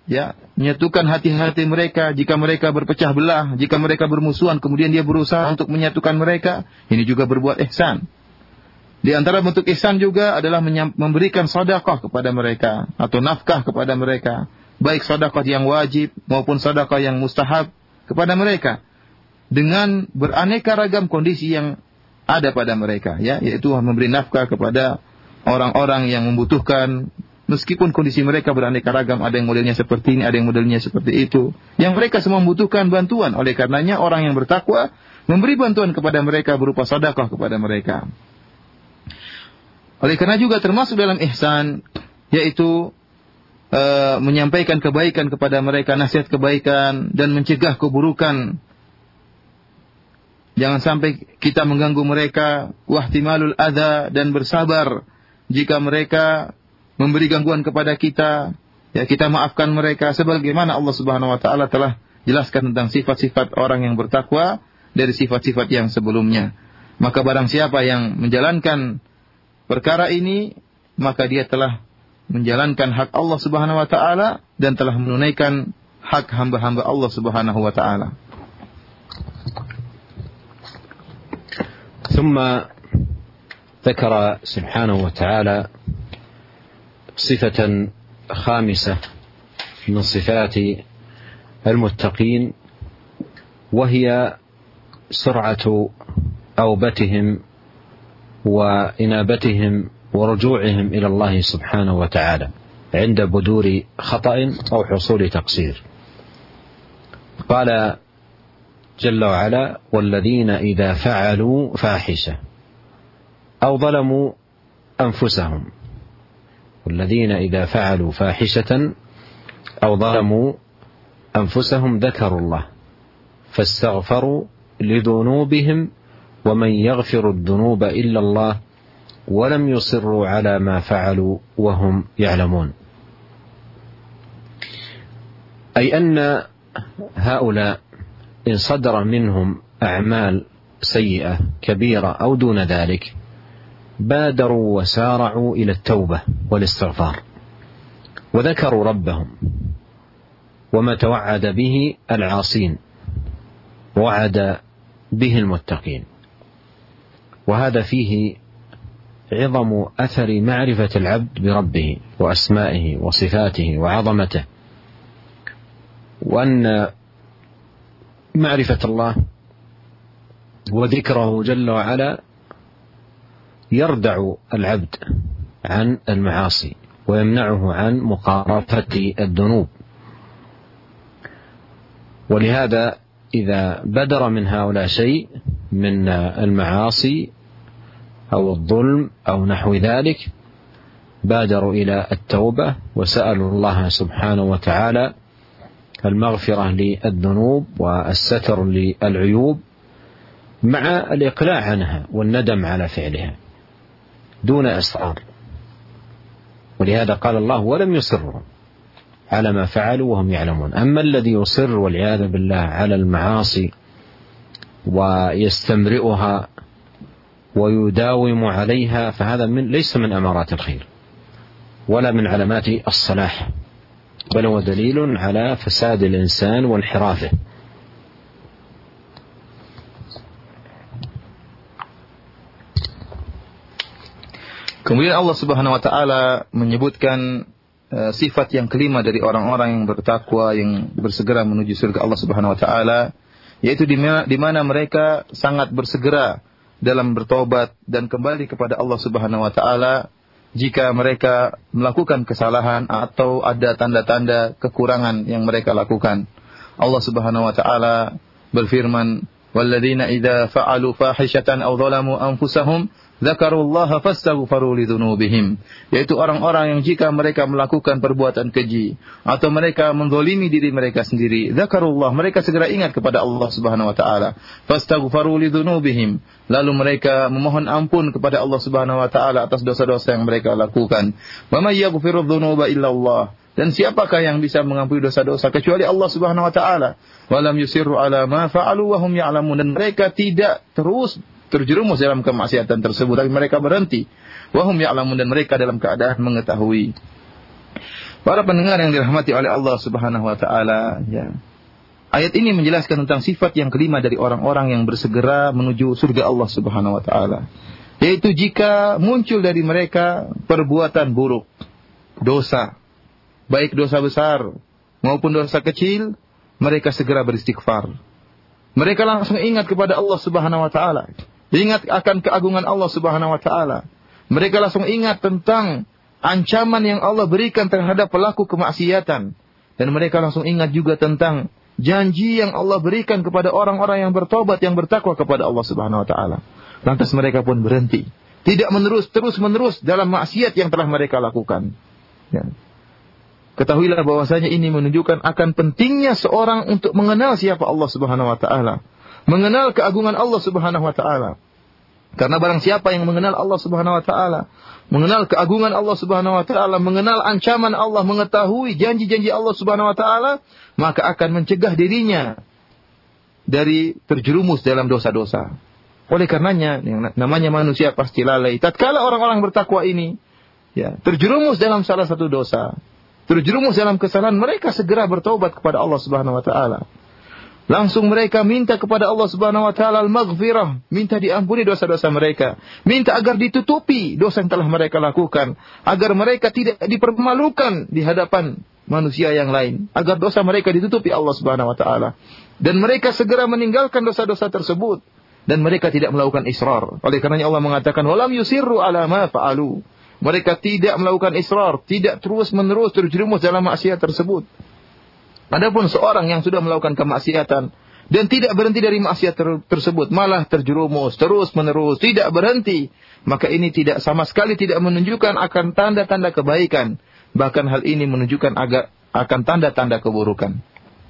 ya, menyatukan hati-hati mereka jika mereka berpecah belah, jika mereka bermusuhan, kemudian dia berusaha untuk menyatukan mereka, ini juga berbuat ihsan. Di antara bentuk ihsan juga adalah memberikan sedekah kepada mereka atau nafkah kepada mereka, baik sedekah yang wajib maupun sedekah yang mustahab kepada mereka dengan beraneka ragam kondisi yang ada pada mereka, ya, yaitu memberi nafkah kepada orang-orang yang membutuhkan meskipun kondisi mereka beraneka ragam, ada yang modelnya seperti ini, ada yang modelnya seperti itu, yang mereka semua membutuhkan bantuan. Oleh karenanya orang yang bertakwa memberi bantuan kepada mereka berupa sedekah kepada mereka. Oleh karena juga termasuk dalam ihsan, yaitu uh, menyampaikan kebaikan kepada mereka, nasihat kebaikan, dan mencegah keburukan. Jangan sampai kita mengganggu mereka, wahtimalul adza, dan bersabar jika mereka memberi gangguan kepada kita, ya kita maafkan mereka, sebagaimana Allah Subhanahu wa taala telah jelaskan tentang sifat-sifat orang yang bertakwa dari sifat-sifat yang sebelumnya. Maka barang siapa yang menjalankan perkara ini, maka dia telah menjalankan hak Allah Subhanahu wa taala dan telah menunaikan hak hamba-hamba Allah Subhanahu wa taala. ثم ذكر سبحانه وتعالى صفة خامسة من صفات المتقين، وهي سرعة أوبتهم وإنابتهم ورجوعهم إلى الله سبحانه وتعالى عند بدور خطأ أو حصول تقصير. قال جل وعلا: والذين إذا فعلوا فاحشة أو ظلموا أنفسهم والذين إذا فعلوا فاحشة أو ظلموا أنفسهم ذكروا الله فاستغفروا لذنوبهم ومن يغفر الذنوب إلا الله ولم يصروا على ما فعلوا وهم يعلمون. أي أن هؤلاء إن صدر منهم أعمال سيئة كبيرة أو دون ذلك بادروا وسارعوا إلى التوبة والاستغفار وذكروا ربهم وما توعد به العاصين ووعد به المتقين. وهذا فيه عظم أثر معرفة العبد بربه وأسمائه وصفاته وعظمته، وأن معرفة الله وذكره جل وعلا يردع العبد عن المعاصي ويمنعه عن مقارفة الذنوب. ولهذا إذا بدر من هؤلاء شيء من المعاصي أو الظلم أو نحو ذلك بادروا إلى التوبة وسألوا الله سبحانه وتعالى المغفرة للذنوب والستر للعيوب مع الإقلاع عنها والندم على فعلها دون إصرار. ولهذا قال الله: ولم يصروا على ما فعلوا وهم يعلمون. أما الذي يصر والعياذ بالله على المعاصي ويستمرئها ويداوم عليها فهذا من ليس من أمارات الخير ولا من علامات الصلاح، بل هو دليل على فساد الإنسان وانحرافه. Kemudian Allah Subhanahu wa taala menyebutkan uh, sifat yang kelima dari orang-orang yang bertakwa yang bersegera menuju surga Allah Subhanahu wa taala, yaitu di mana, di mana mereka sangat bersegera dalam bertobat dan kembali kepada Allah Subhanahu wa taala jika mereka melakukan kesalahan atau ada tanda-tanda kekurangan yang mereka lakukan. Allah Subhanahu wa taala berfirman: "Walladzina idza fa'alu fahishatan aw dhalamu anfusahum dzakarullaha fastaghfaru lidzunubihim." Yaitu orang-orang yang jika mereka melakukan perbuatan keji atau mereka menzalimi diri mereka sendiri, dzakarullah, mereka segera ingat kepada Allah Subhanahu wa taala, fastaghfaru lidzunubihim, lalu mereka memohon ampun kepada Allah Subhanahu wa taala atas dosa-dosa yang mereka lakukan. Wa may yaghfiru dzunuba illallah, dan siapakah yang bisa mengampuni dosa-dosa kecuali Allah Subhanahu wa taala. Walam yusirru ala ma fa'alu wa hum ya'lamun, dan mereka tidak terus terjerumus dalam kemaksiatan tersebut, tapi mereka berhenti. Wa hum ya'lamun, dan mereka dalam keadaan mengetahui. Para pendengar yang dirahmati oleh Allah Subhanahu wa taala, ya. Ayat ini menjelaskan tentang sifat yang kelima dari orang-orang yang bersegera menuju surga Allah Subhanahu wa taala, yaitu jika muncul dari mereka perbuatan buruk, dosa, baik dosa besar maupun dosa kecil, mereka segera beristighfar. Mereka langsung ingat kepada Allah Subhanahu wa taala, ingat akan keagungan Allah Subhanahu wa taala. Mereka langsung ingat tentang ancaman yang Allah berikan terhadap pelaku kemaksiatan, dan mereka langsung ingat juga tentang janji yang Allah berikan kepada orang-orang yang bertobat, yang bertakwa kepada Allah Subhanahu wa taala. Lantas mereka pun berhenti, tidak menerus terus-menerus dalam maksiat yang telah mereka lakukan. Ya. Ketahuilah bahwasanya ini menunjukkan akan pentingnya seorang untuk mengenal siapa Allah Subhanahu wa taala, mengenal keagungan Allah Subhanahu wa taala. Karena barang siapa yang mengenal Allah Subhanahu wa taala, mengenal keagungan Allah Subhanahu wa taala, mengenal ancaman Allah, mengetahui janji-janji Allah Subhanahu wa taala, maka akan mencegah dirinya dari terjerumus dalam dosa-dosa. Oleh karenanya, yang namanya manusia pasti lalai. Tatkala orang-orang bertakwa ini ya, terjerumus dalam salah satu dosa, terjerumus dalam kesalahan, mereka segera bertaubat kepada Allah Subhanahu wa taala. Langsung mereka minta kepada Allah Subhanahu wa taala al-maghfirah, minta diampuni dosa-dosa mereka, minta agar ditutupi dosa yang telah mereka lakukan, agar mereka tidak dipermalukan di hadapan manusia yang lain, agar dosa mereka ditutupi Allah Subhanahu wa taala. Dan mereka segera meninggalkan dosa-dosa tersebut dan mereka tidak melakukan israr. Oleh karenanya Allah mengatakan walam yusirru ala ma fa'alu. Mereka tidak melakukan israr, tidak terus-menerus terjerumus dalam maksiat tersebut. Adapun seorang yang sudah melakukan kemaksiatan dan tidak berhenti dari maksiat ter- tersebut, malah terjerumus terus-menerus, tidak berhenti, maka ini tidak sama sekali tidak menunjukkan akan tanda-tanda kebaikan. Bahkan hal ini menunjukkan agak akan tanda-tanda keburukan.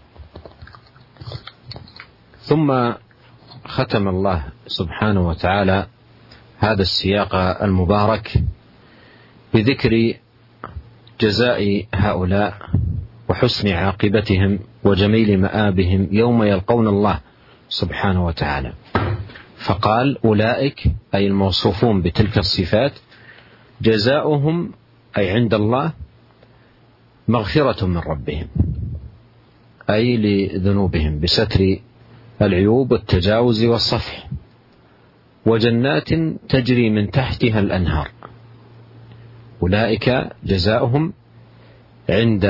ثم ختم الله سبحانه وتعالى هذا السياق المبارك بذكر جزاء هؤلاء وحسن عاقبتهم وجميل مآبهم يوم يلقون الله سبحانه وتعالى. فقال أولئك أي الموصوفون بتلك الصفات جزاؤهم أي عند الله مغفرة من ربهم أي لذنوبهم بستر العيوب والتجاوز والصفح، وجنات تجري من تحتها الأنهار. أولئك جزاؤهم عند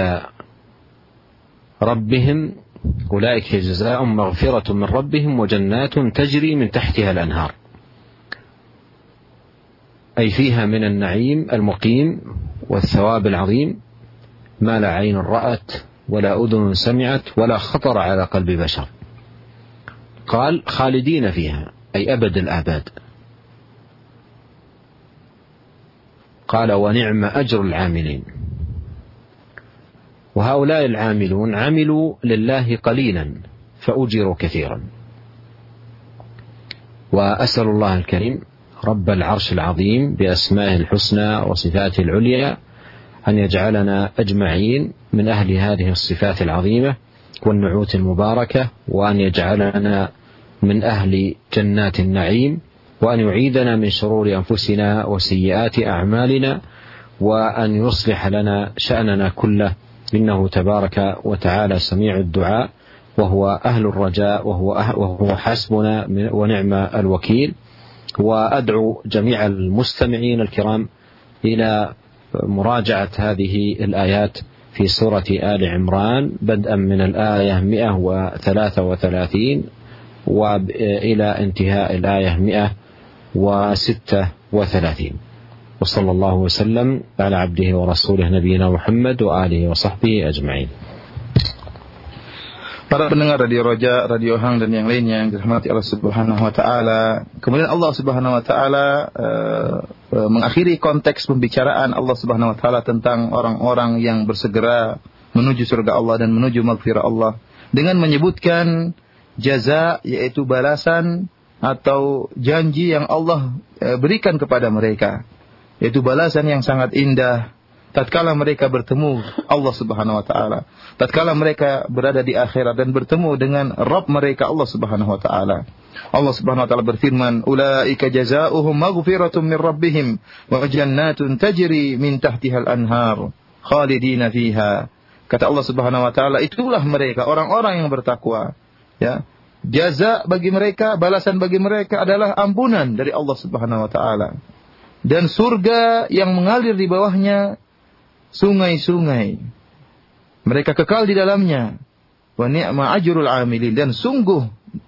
ربهم أولئك جزاؤهم مغفرة من ربهم وجنات تجري من تحتها الأنهار، أي فيها من النعيم المقيم والثواب العظيم ما لا عين رأت ولا أذن سمعت ولا خطر على قلب بشر. قال خالدين فيها أي أبد الآباد. قال ونعم أجر العاملين. وهؤلاء العاملون عملوا لله قليلا فأجروا كثيرا. وأسأل الله الكريم رب العرش العظيم بأسمائه الحسنى وصفاته العليا أن يجعلنا أجمعين من أهل هذه الصفات العظيمة والنعوت المباركة، وأن يجعلنا من أهل جنات النعيم، وأن يعيدنا من شرور أنفسنا وسيئات أعمالنا، وأن يصلح لنا شأننا كله، إنه تبارك وتعالى سميع الدعاء وهو أهل الرجاء وهو, أهل وهو حسبنا ونعم الوكيل. وأدعو جميع المستمعين الكرام إلى مراجعة هذه الآيات في سورة آل عمران بدءا من الآية مئة وثلاثة وثلاثين وإلى انتهاء الآية مئة وستة وثلاثين. وصلى الله وسلم على عبده ورسوله نبينا محمد وآله وصحبه أجمعين. Para pendengar Radio Roja, Radio Hang dan yang lainnya yang dirahmati Allah Subhanahu wa taala. Kemudian Allah Subhanahu wa taala uh, uh, mengakhiri konteks pembicaraan Allah Subhanahu wa taala tentang orang-orang yang bersegera menuju surga Allah dan menuju maghfirah Allah dengan menyebutkan jaza, yaitu balasan atau janji yang Allah uh, berikan kepada mereka, yaitu balasan yang sangat indah tatkala mereka bertemu Allah Subhanahu wa taala, tatkala mereka berada di akhirat dan bertemu dengan Rabb mereka Allah Subhanahu wa taala. Allah Subhanahu wa taala berfirman, "Ulaika jazaohum maghfiratun min rabbihim wa jannatun tajri min tahtihal anhar." khalidina fiha. Kata Allah Subhanahu wa taala, itulah mereka orang-orang yang bertakwa, ya. Jaza bagi mereka, balasan bagi mereka adalah ampunan dari Allah Subhanahu wa taala. Dan surga yang mengalir di bawahnya sungai-sungai. Mereka kekal di dalamnya. Wa ni'ma ajrul 'amilin, dan sungguh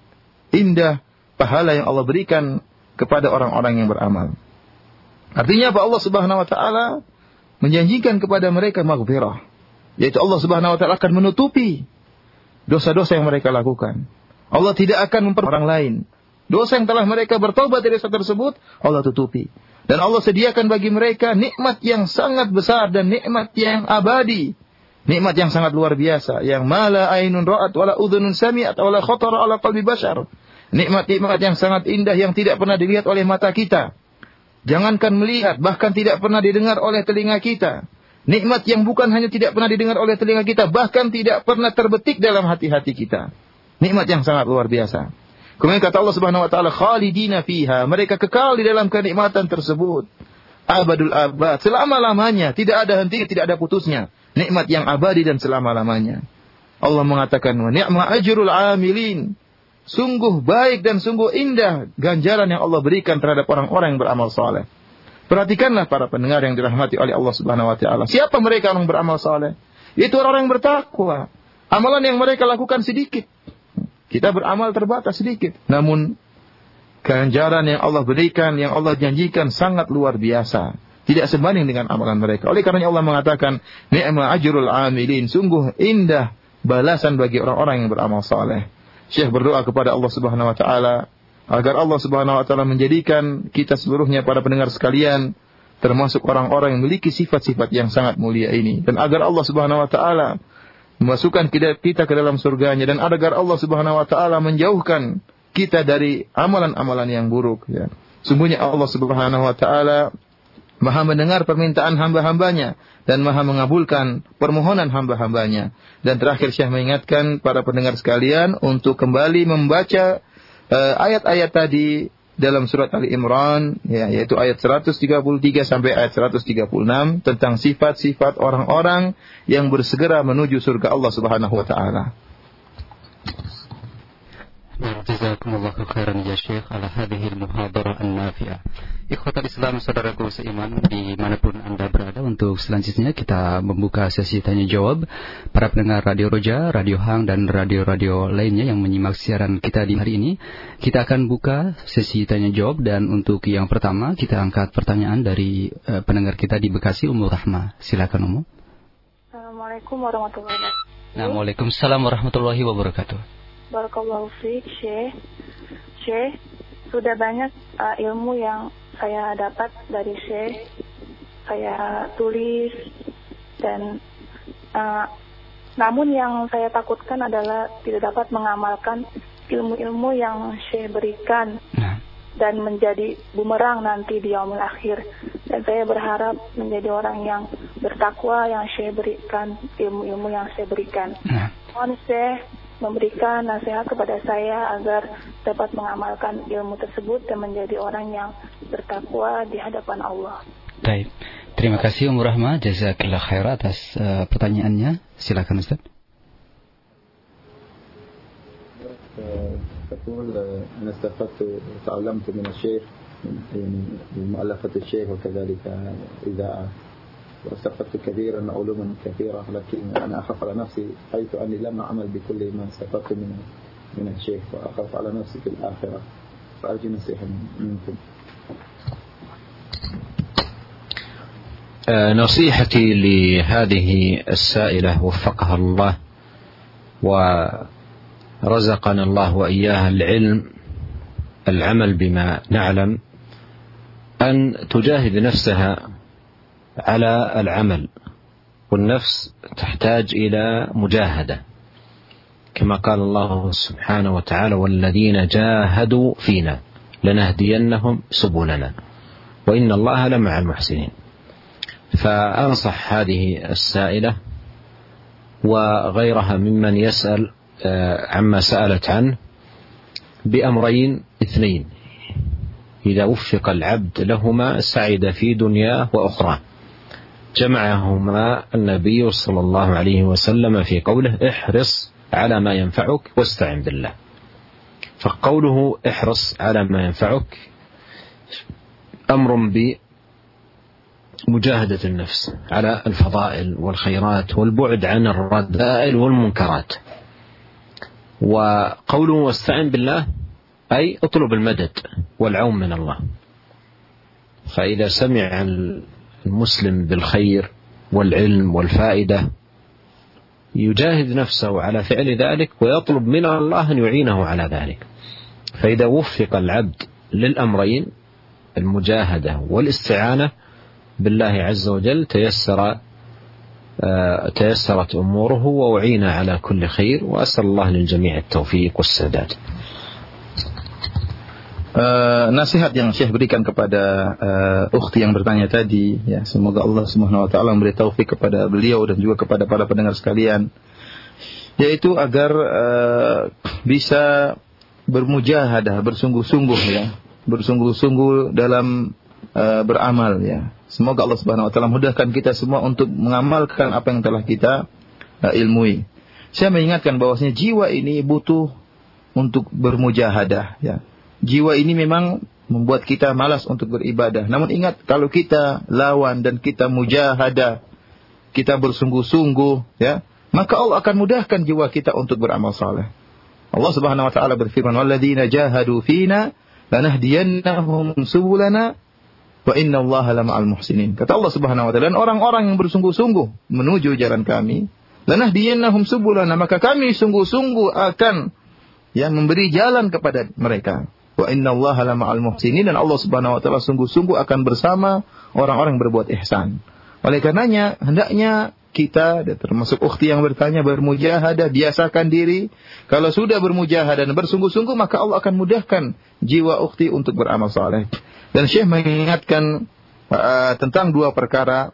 indah pahala yang Allah berikan kepada orang-orang yang beramal. Artinya apa? Allah Subhanahu wa taala menjanjikan kepada mereka maghfirah, yaitu Allah Subhanahu wa taala akan menutupi dosa-dosa yang mereka lakukan. Allah tidak akan memper orang lain. Dosa yang telah mereka bertobat dari dosa tersebut, Allah tutupi. Dan Allah sediakan bagi mereka nikmat yang sangat besar dan nikmat yang abadi. Nikmat yang sangat luar biasa, yang mala ainun ra'at wala udhunun sami'at wala khatara ala qalbi bashar. Nikmat-nikmat yang sangat indah yang tidak pernah dilihat oleh mata kita. Jangankan melihat, bahkan tidak pernah didengar oleh telinga kita. Nikmat yang bukan hanya tidak pernah didengar oleh telinga kita, bahkan tidak pernah terbetik dalam hati-hati kita. Nikmat yang sangat luar biasa. Kemudian kata Allah Subhanahu wa taala, khalidina fiha, mereka kekal di dalam kenikmatan tersebut. Abadul abad, selama-lamanya, tidak ada hentinya, tidak ada putusnya. Nikmat yang abadi dan selama-lamanya. Allah mengatakan, wa ni'ma ajrul 'amilin. Sungguh baik dan sungguh indah ganjaran yang Allah berikan terhadap orang-orang yang beramal saleh. Perhatikanlah para pendengar yang dirahmati oleh Allah Subhanahu wa taala. Siapa mereka yang beramal saleh? Itu orang-orang yang bertakwa. Amalan yang mereka lakukan sedikit. Kita beramal terbatas sedikit. Namun ganjaran yang Allah berikan, yang Allah janjikan sangat luar biasa. Tidak sebanding dengan amalan mereka. Oleh karenanya Allah mengatakan, ni'ma ajrul 'amilin. Sungguh indah balasan bagi orang-orang yang beramal saleh. Syekh berdoa kepada Allah Subhanahu wa taala agar Allah Subhanahu wa taala menjadikan kita seluruhnya para pendengar sekalian termasuk orang-orang yang memiliki sifat-sifat yang sangat mulia ini, dan agar Allah Subhanahu wa taala memasukkan kita ke dalam surganya, dan agar Allah Subhanahu wa taala menjauhkan kita dari amalan-amalan yang buruk, ya. Sungguhnya Allah Subhanahu wa taala Maha mendengar permintaan hamba-hambanya dan Maha mengabulkan permohonan hamba-hambanya. Dan terakhir Syekh mengingatkan para pendengar sekalian untuk kembali membaca uh, ayat-ayat tadi dalam surat Ali Imran, ya, yaitu ayat seratus tiga puluh tiga sampai ayat seratus tiga puluh enam tentang sifat-sifat orang-orang yang bersegera menuju surga Allah Subhanahu wa taala. Jazakumullahu khairan ya Syekh ala hadhihi al-muhadarah an-nafi'ah. Ikhwatal Islam, saudaraku seiman dimanapun Anda berada, untuk selanjutnya kita membuka sesi tanya jawab para pendengar Radio Roja, Radio Hang dan radio-radio lainnya yang menyimak siaran kita di hari ini. Kita akan buka sesi tanya jawab, dan untuk yang pertama kita angkat pertanyaan dari uh, pendengar kita di Bekasi, Ummu Rahma. Silakan Ummu. Assalamualaikum warahmatullahi wabarakatuh. Nah, Waalaikumsalam warahmatullahi wabarakatuh. Barakallahu fiik, Syekh. Syekh, sudah banyak uh, ilmu yang saya dapat dari Syekh. Saya tulis dan uh, namun yang saya takutkan adalah tidak dapat mengamalkan ilmu-ilmu yang Syekh berikan dan menjadi bumerang nanti di yaumul akhir. Dan saya berharap menjadi orang yang bertakwa yang Syekh berikan, ilmu-ilmu yang Syekh berikan. Mohon Syekh memberikan nasihat kepada saya agar dapat mengamalkan ilmu tersebut dan menjadi orang yang bertakwa di hadapan Allah. Baik. Terima kasih Ummu Rahma, jazakallahu khair atas uh, pertanyaannya. Silakan Ustaz. تقول أنا استفدت وتعلمت من الشيخ من مؤلفة الشيخ وكذلك إذاعة، واستفدت كثيرا علوما كثيرة، لكن أنا أخاف على نفسي حيث أني لم أعمل بكل ما استفدت من من الشيخ، وأخاف على نفسي في الآخرة، فأرجو نصيحة منكم. نصيحتي لهذه السائلة وفقها الله ورزقنا الله وإياها العلم العمل بما نعلم، أن تجاهد نفسها على العمل، والنفس تحتاج إلى مجاهدة كما قال الله سبحانه وتعالى والذين جاهدوا فينا لنهدينهم سبلنا وإن الله لمع المحسنين. فأنصح هذه السائلة وغيرها ممن يسأل عما سألت عنه بأمرين اثنين، إذا وفق العبد لهما سعد في دنياه وأخراه. جمعهما النبي صلى الله عليه وسلم في قوله احرص على ما ينفعك واستعن بالله. فقوله احرص على ما ينفعك أمر بمجاهدة النفس على الفضائل والخيرات والبعد عن الرذائل والمنكرات. وقوله واستعن بالله أي اطلب المدد والعون من الله. فإذا سمع المسلم بالخير والعلم والفائدة يجاهد نفسه على فعل ذلك ويطلب من الله أن يعينه على ذلك. فإذا وفق العبد للأمرين المجاهدة والاستعانة بالله عز وجل تيسر تيسرت أموره وأعين على كل خير، وأسأل الله للجميع التوفيق والسداد. Uh, nasihat yang Syekh berikan kepada uh, ukhti yang bertanya tadi, ya, semoga Allah Subhanahu wa taala memberi taufik kepada beliau dan juga kepada para pendengar sekalian, yaitu agar uh, bisa bermujahadah, bersungguh-sungguh, ya, bersungguh-sungguh dalam uh, beramal, ya. Semoga Allah Subhanahu wa taala mudahkan kita semua untuk mengamalkan apa yang telah kita uh, ilmui. Saya mengingatkan bahwasanya jiwa ini butuh untuk bermujahadah, ya. Jiwa ini memang membuat kita malas untuk beribadah. Namun ingat, kalau kita lawan dan kita mujahadah, kita bersungguh-sungguh, ya, maka Allah akan mudahkan jiwa kita untuk beramal saleh. Allah Subhanahu wa taala berfirman, "Walladzina jahadu fina lanahdiyannahum subulana wa innallaha lama'al muhsinin." Kata Allah Subhanahu wa taala, dan orang-orang yang bersungguh-sungguh menuju jalan kami, lanahdiyannahum subulana, maka kami sungguh-sungguh akan, ya, memberi jalan kepada mereka. Wa innallaha lama'al muhsinin, dan Allah Subhanahu wa taala sungguh-sungguh akan bersama orang-orang yang berbuat ihsan. Oleh karenanya hendaknya kita, termasuk ukhti yang bertanya, bermujahadah, biasakan diri. Kalau sudah bermujahadah dan bersungguh-sungguh, maka Allah akan mudahkan jiwa ukhti untuk beramal saleh. Dan Syekh mengingatkan uh, tentang dua perkara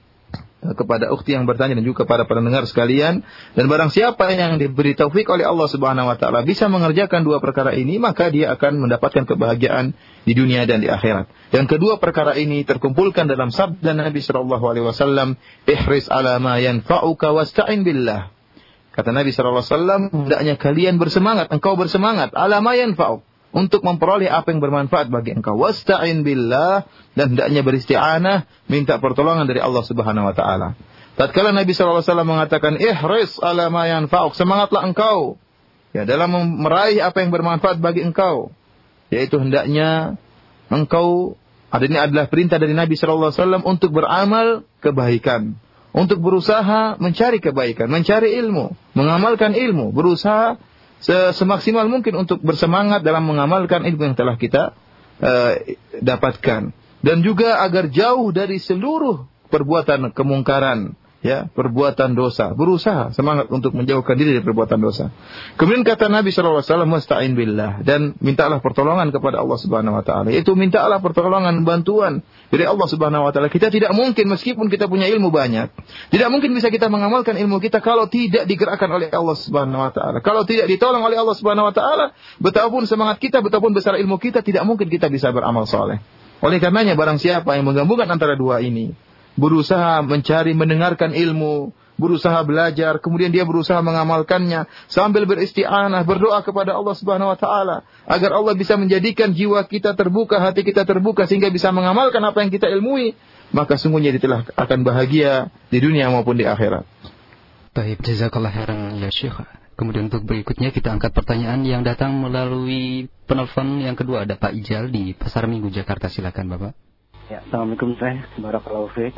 kepada ukhti yang bertanya dan juga kepada pendengar sekalian. Dan barang siapa yang diberi taufik oleh Allah Subhanahu wa taala bisa mengerjakan dua perkara ini, maka dia akan mendapatkan kebahagiaan di dunia dan di akhirat. Dan kedua perkara ini terkumpulkan dalam sabda Nabi sallallahu alaihi wasallam, ihris ala ma yanfa'uka wasta'in billah. Kata Nabi sallallahu alaihi wasallam, hendaknya kalian bersemangat, engkau bersemangat ala ma yanfa'uk, untuk memperoleh apa yang bermanfaat bagi engkau. Wasta'in billah, dan hendaknya beristi'anah, minta pertolongan dari Allah Subhanahu wa taala. Tatkala Nabi sallallahu alaihi wasallam mengatakan ihris ala ma yanfa'uk, semangatlah engkau, ya, dalam meraih apa yang bermanfaat bagi engkau, yaitu hendaknya engkau, ada ini adalah perintah dari Nabi sallallahu alaihi wasallam untuk beramal kebaikan, untuk berusaha mencari kebaikan, mencari ilmu, mengamalkan ilmu, berusaha semaksimal mungkin untuk bersemangat dalam mengamalkan ilmu yang telah kita uh, dapatkan, dan juga agar jauh dari seluruh perbuatan kemungkaran, ya, perbuatan dosa, berusaha semangat untuk menjauhkan diri dari perbuatan dosa. Kemudian kata Nabi sallallahu alaihi wasallam, wasta'in billah, dan mintalah pertolongan kepada Allah Subhanahu wa taala, yaitu mintalah pertolongan, bantuan dari Allah Subhanahu wa taala. Kita tidak mungkin, meskipun kita punya ilmu banyak, tidak mungkin bisa kita mengamalkan ilmu kita kalau tidak digerakkan oleh Allah Subhanahu wa taala, kalau tidak ditolong oleh Allah Subhanahu wa taala. Betapapun semangat kita, betapapun besar ilmu kita, tidak mungkin kita bisa beramal saleh. Oleh karenanya barang siapa yang menggabungkan antara dua ini, berusaha mencari, mendengarkan ilmu, berusaha belajar, kemudian dia berusaha mengamalkannya sambil beristi'anah, berdoa kepada Allah Subhanahu wa taala agar Allah bisa menjadikan jiwa kita terbuka, hati kita terbuka sehingga bisa mengamalkan apa yang kita ilmui, maka sungguhnya dia telah akan bahagia di dunia maupun di akhirat. Baik, jazakallah khairan ya Syekh. Kemudian untuk berikutnya kita angkat pertanyaan yang datang melalui penelpon yang kedua, ada Pak Ijal di Pasar Minggu Jakarta. Silakan Bapak. Ya, Assalamualaikum Syekh. Barakallahu fiik.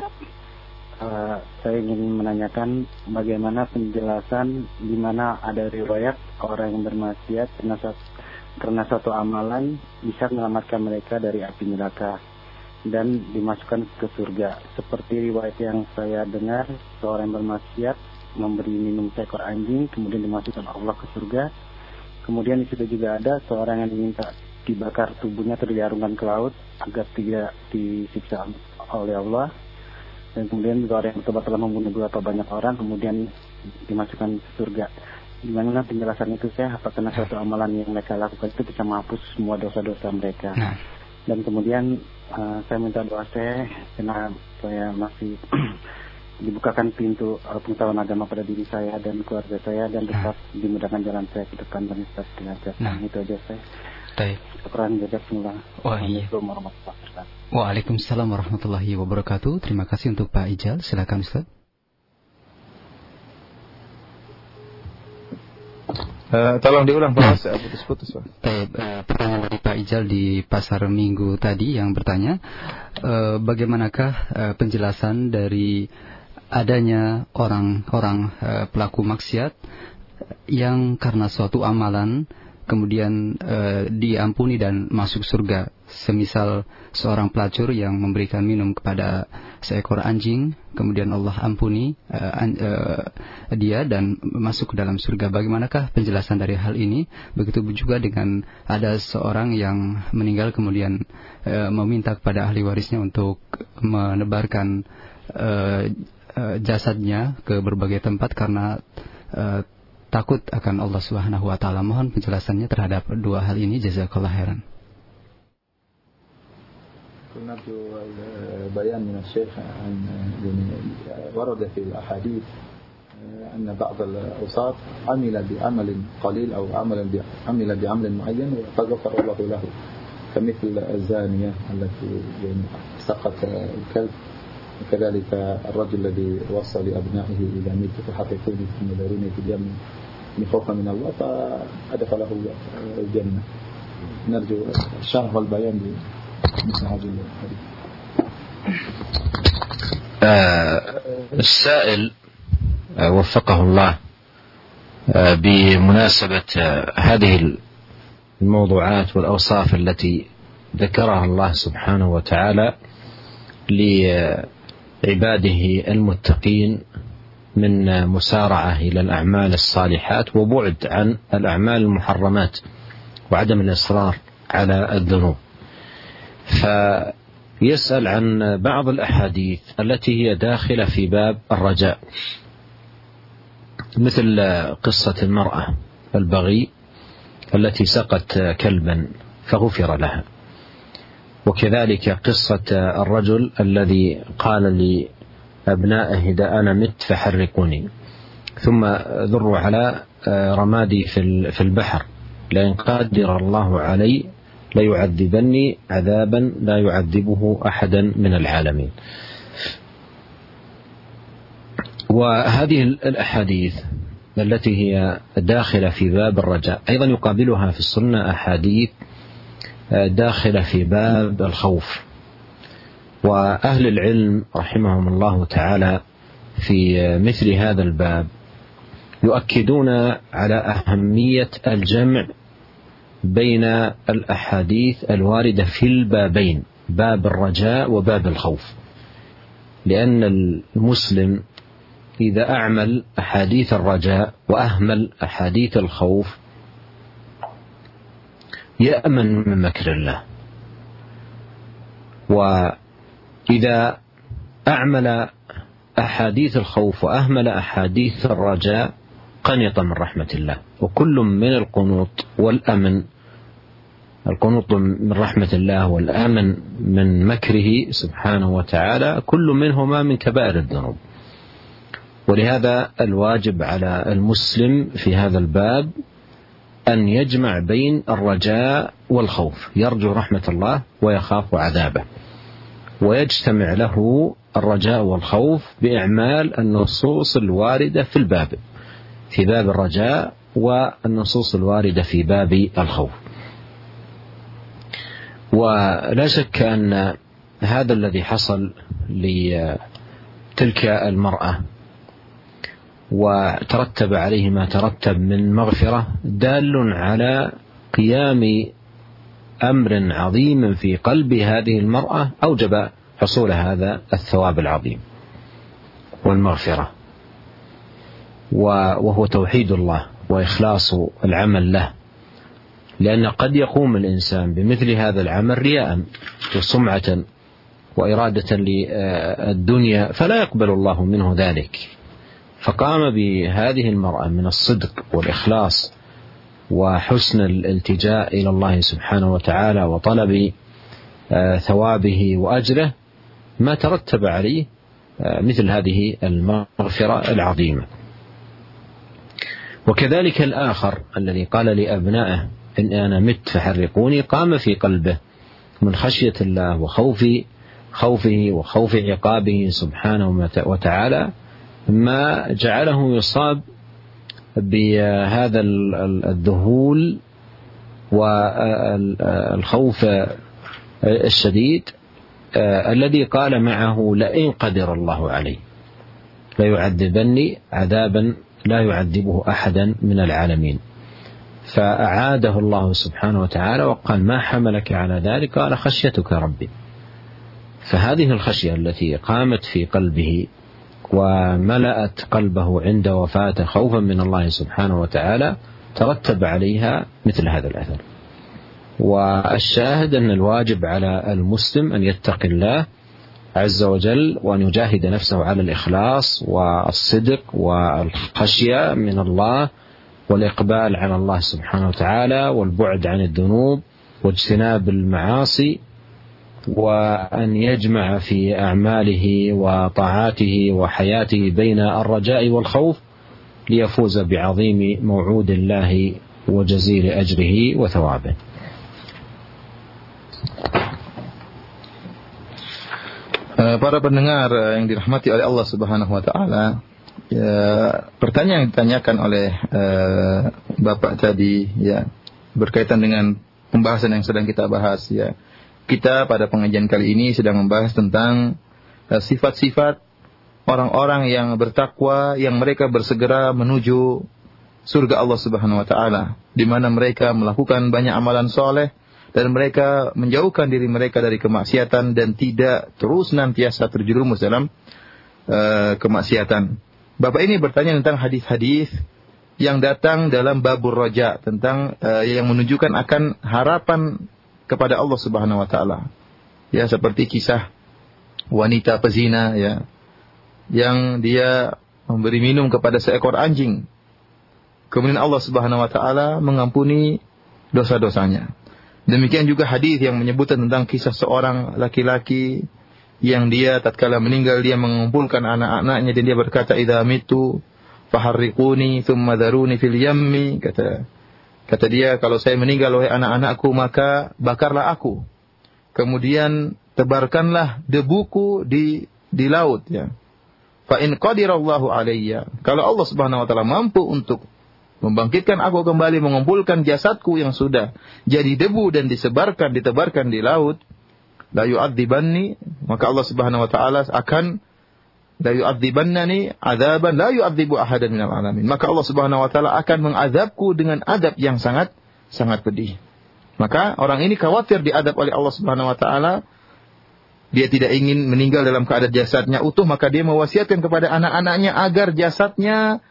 Uh, saya ingin menanyakan bagaimana penjelasan di mana ada riwayat orang yang bermaksiat karena satu, karena satu amalan bisa menyelamatkan mereka dari api neraka dan dimasukkan ke surga. Seperti riwayat yang saya dengar, seorang yang bermaksiat memberi minum seekor anjing kemudian dimasukkan Allah ke surga. Kemudian di situ juga ada seorang yang diminta dibakar tubuhnya atau diarungkan ke laut agar tidak disiksa oleh Allah. Dan kemudian juga orang yang bertobat telah membunuh dua atau banyak orang kemudian dimasukkan ke surga. Gimana penjelasan itu saya? Apakah karena suatu amalan yang mereka lakukan itu bisa menghapus semua dosa-dosa mereka? Nah. Dan kemudian uh, saya minta doa saya karena saya masih dibukakan pintu uh, pengetahuan agama pada diri saya dan keluarga saya, dan tetap nah. dimudahkan jalan saya ke depan dan Ustaz dengan Ustaz. Nah. Itu aja saya. Baik. Syukran jazakumullah. Waalaikumsalam warahmatullahi wabarakatuh. Waalaikumsalam warahmatullahi wabarakatuh. Terima kasih untuk Pak Ijal. Silakan Ustaz. Uh, tolong diulang Pak, saya putus-putus Pak. Baik, uh, pertanyaan dari Pak Ijal di pasar Minggu tadi yang bertanya, uh, bagaimanakah uh, penjelasan dari adanya orang-orang uh, pelaku maksiat yang karena suatu amalan kemudian uh, diampuni dan masuk surga, semisal seorang pelacur yang memberikan minum kepada seekor anjing, kemudian Allah ampuni uh, an, uh, dia dan masuk ke dalam surga. Bagaimanakah penjelasan dari hal ini? Begitu juga dengan ada seorang yang meninggal kemudian uh, meminta kepada ahli warisnya untuk menebarkan uh, uh, jasadnya ke berbagai tempat karena uh, takut akan Allah Subhanahu wa taala. Mohon penjelasannya terhadap dua hal ini, jazakallahu khairan. نرجو البيان من الشيخ عن ورد في الأحاديث أن بعض الأوصاف عمل بعمل قليل أو عمل عمل بعمل معين فغفر الله له، كمثل الزانية التي سقط الكلب، وكذلك الرجل الذي وصى لأبنائه إذا مت فحققوني ثم ذروني في اليم خوفا من الله فأدخله الجنة. نرجو الشرح والبيان مثل هذه الحديث. السائل وفقه الله بمناسبة هذه الموضوعات والأوصاف التي ذكرها الله سبحانه وتعالى لعباده المتقين من مسارعة إلى الأعمال الصالحات وبعد عن الأعمال المحرمات وعدم الإصرار على الذنوب، فيسأل عن بعض الأحاديث التي هي داخلة في باب الرجاء، مثل قصة المرأة البغي التي سقت كلبا فغفر لها، وكذلك قصة الرجل الذي قال لأبنائه إذا أنا مت فحرقوني ثم ذروا على رمادي في البحر لئن قدر الله علي ليعذبني عذابا لا يعذبه أحدا من العالمين. وهذه الأحاديث التي هي داخلة في باب الرجاء أيضا يقابلها في السنة أحاديث داخلة في باب الخوف، وأهل العلم رحمهم الله تعالى في مثل هذا الباب يؤكدون على أهمية الجمع بين الأحاديث الواردة في البابين، باب الرجاء وباب الخوف، لأن المسلم إذا أعمل أحاديث الرجاء وأهمل أحاديث الخوف يأمن من مكر الله، وإذا أعمل أحاديث الخوف وأهمل أحاديث الرجاء قنط من رحمة الله. وكل من القنوط والأمن، القنوط من رحمة الله والأمن من مكره سبحانه وتعالى، كل منهما من كبائر الذنوب. ولهذا الواجب على المسلم في هذا الباب أن يجمع بين الرجاء والخوف، يرجو رحمة الله ويخاف عذابه، ويجتمع له الرجاء والخوف بإعمال النصوص الواردة في الباب، في باب الرجاء والنصوص الواردة في باب الخوف. ولا شك أن هذا الذي حصل لتلك المرأة وترتب عليه ما ترتب من مغفرة دال على قيام أمر عظيم في قلب هذه المرأة أوجب حصول هذا الثواب العظيم والمغفرة، وهو توحيد الله وإخلاص العمل له، لأن قد يقوم الإنسان بمثل هذا العمل رياء وسمعة وإرادة للدنيا فلا يقبل الله منه ذلك، فقام بهذه المرأة من الصدق والإخلاص وحسن الالتجاء إلى الله سبحانه وتعالى وطلب ثوابه وأجره ما ترتب عليه مثل هذه المغفرة العظيمة. وكذلك الآخر الذي قال لأبنائه إن أنا مت فحرقوني، قام في قلبه من خشية الله وخوف خوفه وخوف عقابه سبحانه وتعالى ما جعله يصاب بهذا الذهول والخوف الشديد الذي قال معه لئن قدر الله علي ليعذبني عذابا لا يعذبه أحدا من العالمين. فأعاده الله سبحانه وتعالى وقال ما حملك على ذلك؟ قال خشيتك ربي. فهذه الخشية التي قامت في قلبه وملأت قلبه عند وفاته خوفا من الله سبحانه وتعالى ترتب عليها مثل هذا الأثر. والشاهد أن الواجب على المسلم أن يتقي الله عز وجل وأن يجاهد نفسه على الإخلاص والصدق والخشية من الله والإقبال على الله سبحانه وتعالى والبعد عن الذنوب واجتناب المعاصي، وأن يجمع في أعماله وطاعاته وحياته بين الرجاء والخوف ليفوز بعظيم موعود الله وجزيل أجره وثوابه. Para pendengar yang dirahmati oleh Allah Subhanahu wa taala, ya, pertanyaan yang ditanyakan oleh uh, Bapak tadi ya berkaitan dengan pembahasan yang sedang kita bahas ya. Kita pada pengajian kali ini sedang membahas tentang uh, sifat-sifat orang-orang yang bertakwa yang mereka bersegera menuju surga Allah Subhanahu wa taala, di mana mereka melakukan banyak amalan soleh dan mereka menjauhkan diri mereka dari kemaksiatan dan tidak terus nantiasa terjerumus dalam uh, kemaksiatan. Bapak ini bertanya tentang hadis-hadis yang datang dalam babur roja, tentang uh, yang menunjukkan akan harapan kepada Allah Subhanahu wa taala. Ya, seperti kisah wanita pezina ya, yang dia memberi minum kepada seekor anjing. Kemudian Allah Subhanahu wa taala mengampuni dosa-dosanya. Demikian juga hadis yang menyebutkan tentang kisah seorang laki-laki yang dia tatkala meninggal dia mengumpulkan anak-anaknya dan dia berkata idza mitu faharriquni thumma dharuni fil yammi, kata kata dia kalau saya meninggal wahai anak-anakku maka bakarlah aku, kemudian tebarkanlah debuku di di laut ya. Fa in qadirallahu alayya, kalau Allah Subhanahu wa taala mampu untuk membangkitkan aku kembali, mengumpulkan jasadku yang sudah jadi debu dan disebarkan, ditebarkan di laut, la yu'adzibanni, maka Allah Subhanahu wa taala akan la yu'adzibannani adzaban la yu'adzibu ahadan minal alamin. Maka Allah Subhanahu wa taala akan mengazabku dengan adab yang sangat sangat pedih. Maka orang ini khawatir diadab oleh Allah Subhanahu wa taala. Dia tidak ingin meninggal dalam keadaan jasadnya utuh, maka dia mewasiatkan kepada anak-anaknya agar jasadnya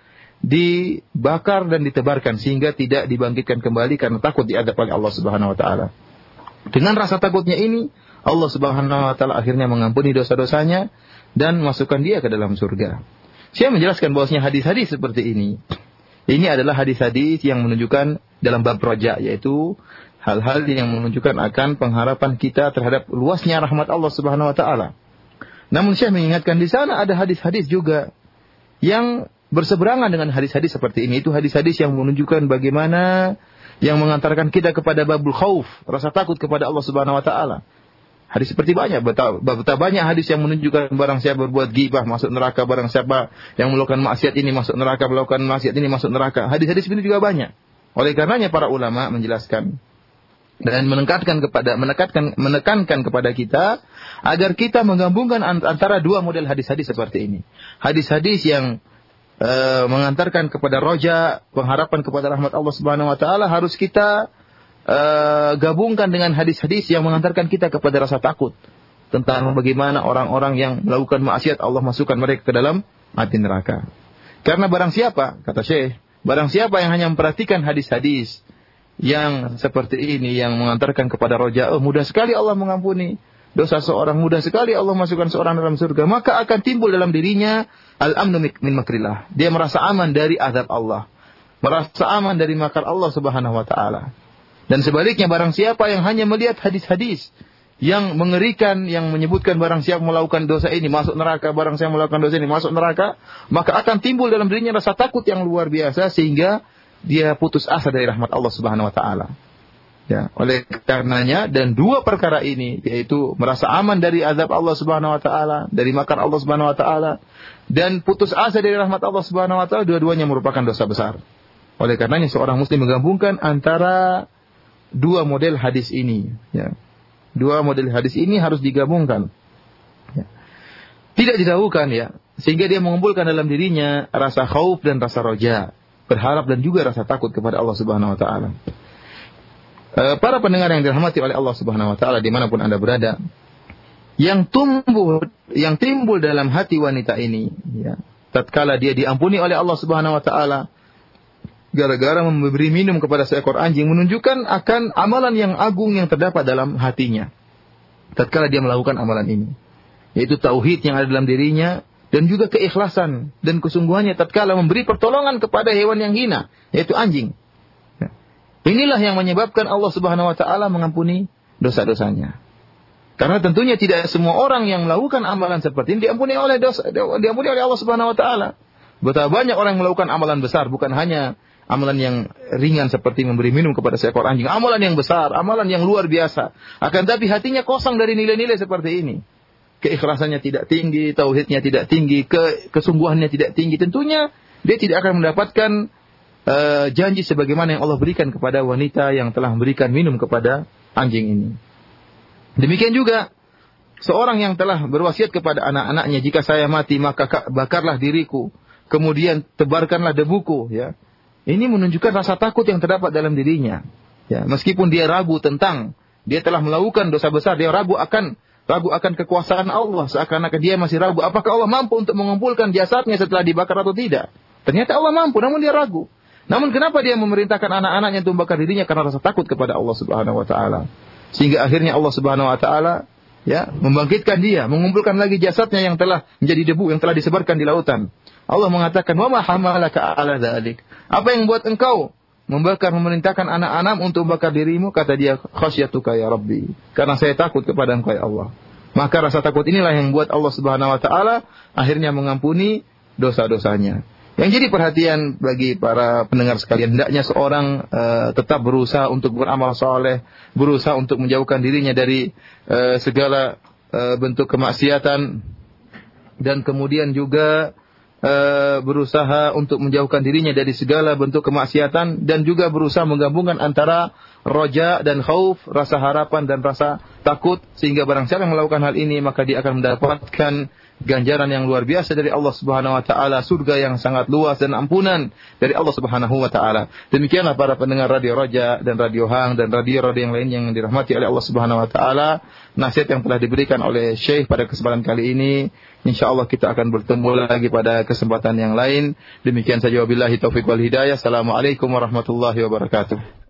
dibakar dan ditebarkan sehingga tidak dibangkitkan kembali karena takut diadab oleh Allah Subhanahu wa taala. Dengan rasa takutnya ini, Allah Subhanahu wa taala akhirnya mengampuni dosa-dosanya dan masukkan dia ke dalam surga. Saya menjelaskan bahwasanya hadis-hadis seperti ini, ini adalah hadis-hadis yang menunjukkan dalam bab roja, yaitu hal-hal yang menunjukkan akan pengharapan kita terhadap luasnya rahmat Allah Subhanahu wa taala. Namun saya mengingatkan di sana ada hadis-hadis juga yang berseberangan dengan hadis-hadis seperti ini. Itu hadis-hadis yang menunjukkan bagaimana yang mengantarkan kita kepada babul khauf, rasa takut kepada Allah Subhanahu wa taala. Hadis seperti banyak, betapa banyak hadis yang menunjukkan barang siapa berbuat ghibah masuk neraka, barang siapa yang melakukan maksiat ini masuk neraka, melakukan maksiat ini masuk neraka. Hadis-hadis ini juga banyak. Oleh karenanya para ulama menjelaskan dan menekankan kepada menekankan menekankan kepada kita agar kita menggabungkan antara dua model hadis-hadis seperti ini. Hadis-hadis yang Uh, mengantarkan kepada roja, pengharapan kepada rahmat Allah Subhanahu wa taala, harus kita uh, gabungkan dengan hadis-hadis yang mengantarkan kita kepada rasa takut tentang bagaimana orang-orang yang melakukan maksiat Allah masukkan mereka ke dalam api neraka. Karena barang siapa, kata Syekh, barang siapa yang hanya memperhatikan hadis-hadis yang seperti ini yang mengantarkan kepada roja, oh mudah sekali Allah mengampuni dosa seorang, mudah sekali Allah masukkan seorang dalam surga, maka akan timbul dalam dirinya al-amnu min makrillah. Dia merasa aman dari azab Allah, merasa aman dari makar Allah Subhanahu wa taala. Dan sebaliknya barang siapa yang hanya melihat hadis-hadis yang mengerikan, yang menyebutkan barang siapa melakukan dosa ini masuk neraka, barang siapa melakukan dosa ini masuk neraka, maka akan timbul dalam dirinya rasa takut yang luar biasa sehingga dia putus asa dari rahmat Allah Subhanahu wa taala. Ya, oleh karenanya dan dua perkara ini yaitu merasa aman dari azab Allah Subhanahu wa taala, dari makar Allah Subhanahu wa taala dan putus asa dari rahmat Allah Subhanahu wa taala, dua-duanya merupakan dosa besar. Oleh karenanya seorang muslim menggabungkan antara dua model hadis ini, ya. Dua model hadis ini harus digabungkan. Ya. Tidak didahulukan ya, sehingga dia mengumpulkan dalam dirinya rasa khauf dan rasa roja, berharap dan juga rasa takut kepada Allah Subhanahu wa taala. E, para pendengar yang dirahmati oleh Allah Subhanahu wa taala dimanapun Anda berada, yang tumbuh, yang timbul dalam hati wanita ini, ya, tatkala dia diampuni oleh Allah Subhanahu wa taala gara-gara memberi minum kepada seekor anjing, menunjukkan akan amalan yang agung yang terdapat dalam hatinya tatkala dia melakukan amalan ini, yaitu tauhid yang ada dalam dirinya dan juga keikhlasan dan kesungguhannya tatkala memberi pertolongan kepada hewan yang hina, yaitu anjing. Inilah yang menyebabkan Allah Subhanahu wa taala mengampuni dosa-dosanya. Karena tentunya tidak semua orang yang melakukan amalan seperti ini diampuni oleh dosa, diampuni oleh Allah Subhanahu wa taala. Betapa banyak orang yang melakukan amalan besar, bukan hanya amalan yang ringan seperti memberi minum kepada seekor anjing, amalan yang besar, amalan yang luar biasa. Akan tapi hatinya kosong dari nilai-nilai seperti ini. Keikhlasannya tidak tinggi, tauhidnya tidak tinggi, ke, kesungguhannya tidak tinggi. Tentunya dia tidak akan mendapatkan uh, janji sebagaimana yang Allah berikan kepada wanita yang telah memberikan minum kepada anjing ini. Demikian juga seorang yang telah berwasiat kepada anak-anaknya, jika saya mati maka bakarlah diriku, kemudian tebarkanlah debuku, ya. Ini menunjukkan rasa takut yang terdapat dalam dirinya. Ya, meskipun dia ragu tentang dia telah melakukan dosa besar, dia ragu akan ragu akan kekuasaan Allah, seakan-akan dia masih ragu apakah Allah mampu untuk mengumpulkan jasadnya setelah dibakar atau tidak. Ternyata Allah mampu, namun dia ragu. Namun kenapa dia memerintahkan anak-anaknya untuk membakar dirinya? Karena rasa takut kepada Allah Subhanahu wa taala. Sehingga akhirnya Allah Subhanahu wa taala ya membangkitkan dia, mengumpulkan lagi jasadnya yang telah menjadi debu, yang telah disebarkan di lautan. Allah mengatakan, "Wa ma hamalaka 'ala dzalik?" Apa yang membuat engkau membakar, memerintahkan anak-anak untuk membakar dirimu? Kata dia, "Khasyatuka ya Rabbi." Karena saya takut kepada Engkau ya Allah. Maka rasa takut inilah yang membuat Allah Subhanahu wa taala akhirnya mengampuni dosa-dosanya. Yang jadi perhatian bagi para pendengar sekalian, hendaknya seorang uh, tetap berusaha untuk beramal saleh, berusaha untuk menjauhkan dirinya dari uh, segala uh, bentuk kemaksiatan, dan kemudian juga Uh, berusaha untuk menjauhkan dirinya dari segala bentuk kemaksiatan, dan juga berusaha menggabungkan antara roja dan khauf, rasa harapan dan rasa takut, sehingga barang siapa yang melakukan hal ini maka dia akan mendapatkan ganjaran yang luar biasa dari Allah Subhanahu wa taala, surga yang sangat luas dan ampunan dari Allah Subhanahu wa taala. Demikianlah para pendengar Radio Roja dan Radio Hang dan radio-radio yang lain yang dirahmati oleh Allah Subhanahu wa taala, nasihat yang telah diberikan oleh Syekh pada kesempatan kali ini. Insyaallah kita akan bertemu lagi pada kesempatan yang lain. Demikian saja, wabillahi taufiq wal hidayah. Assalamualaikum warahmatullahi wabarakatuh.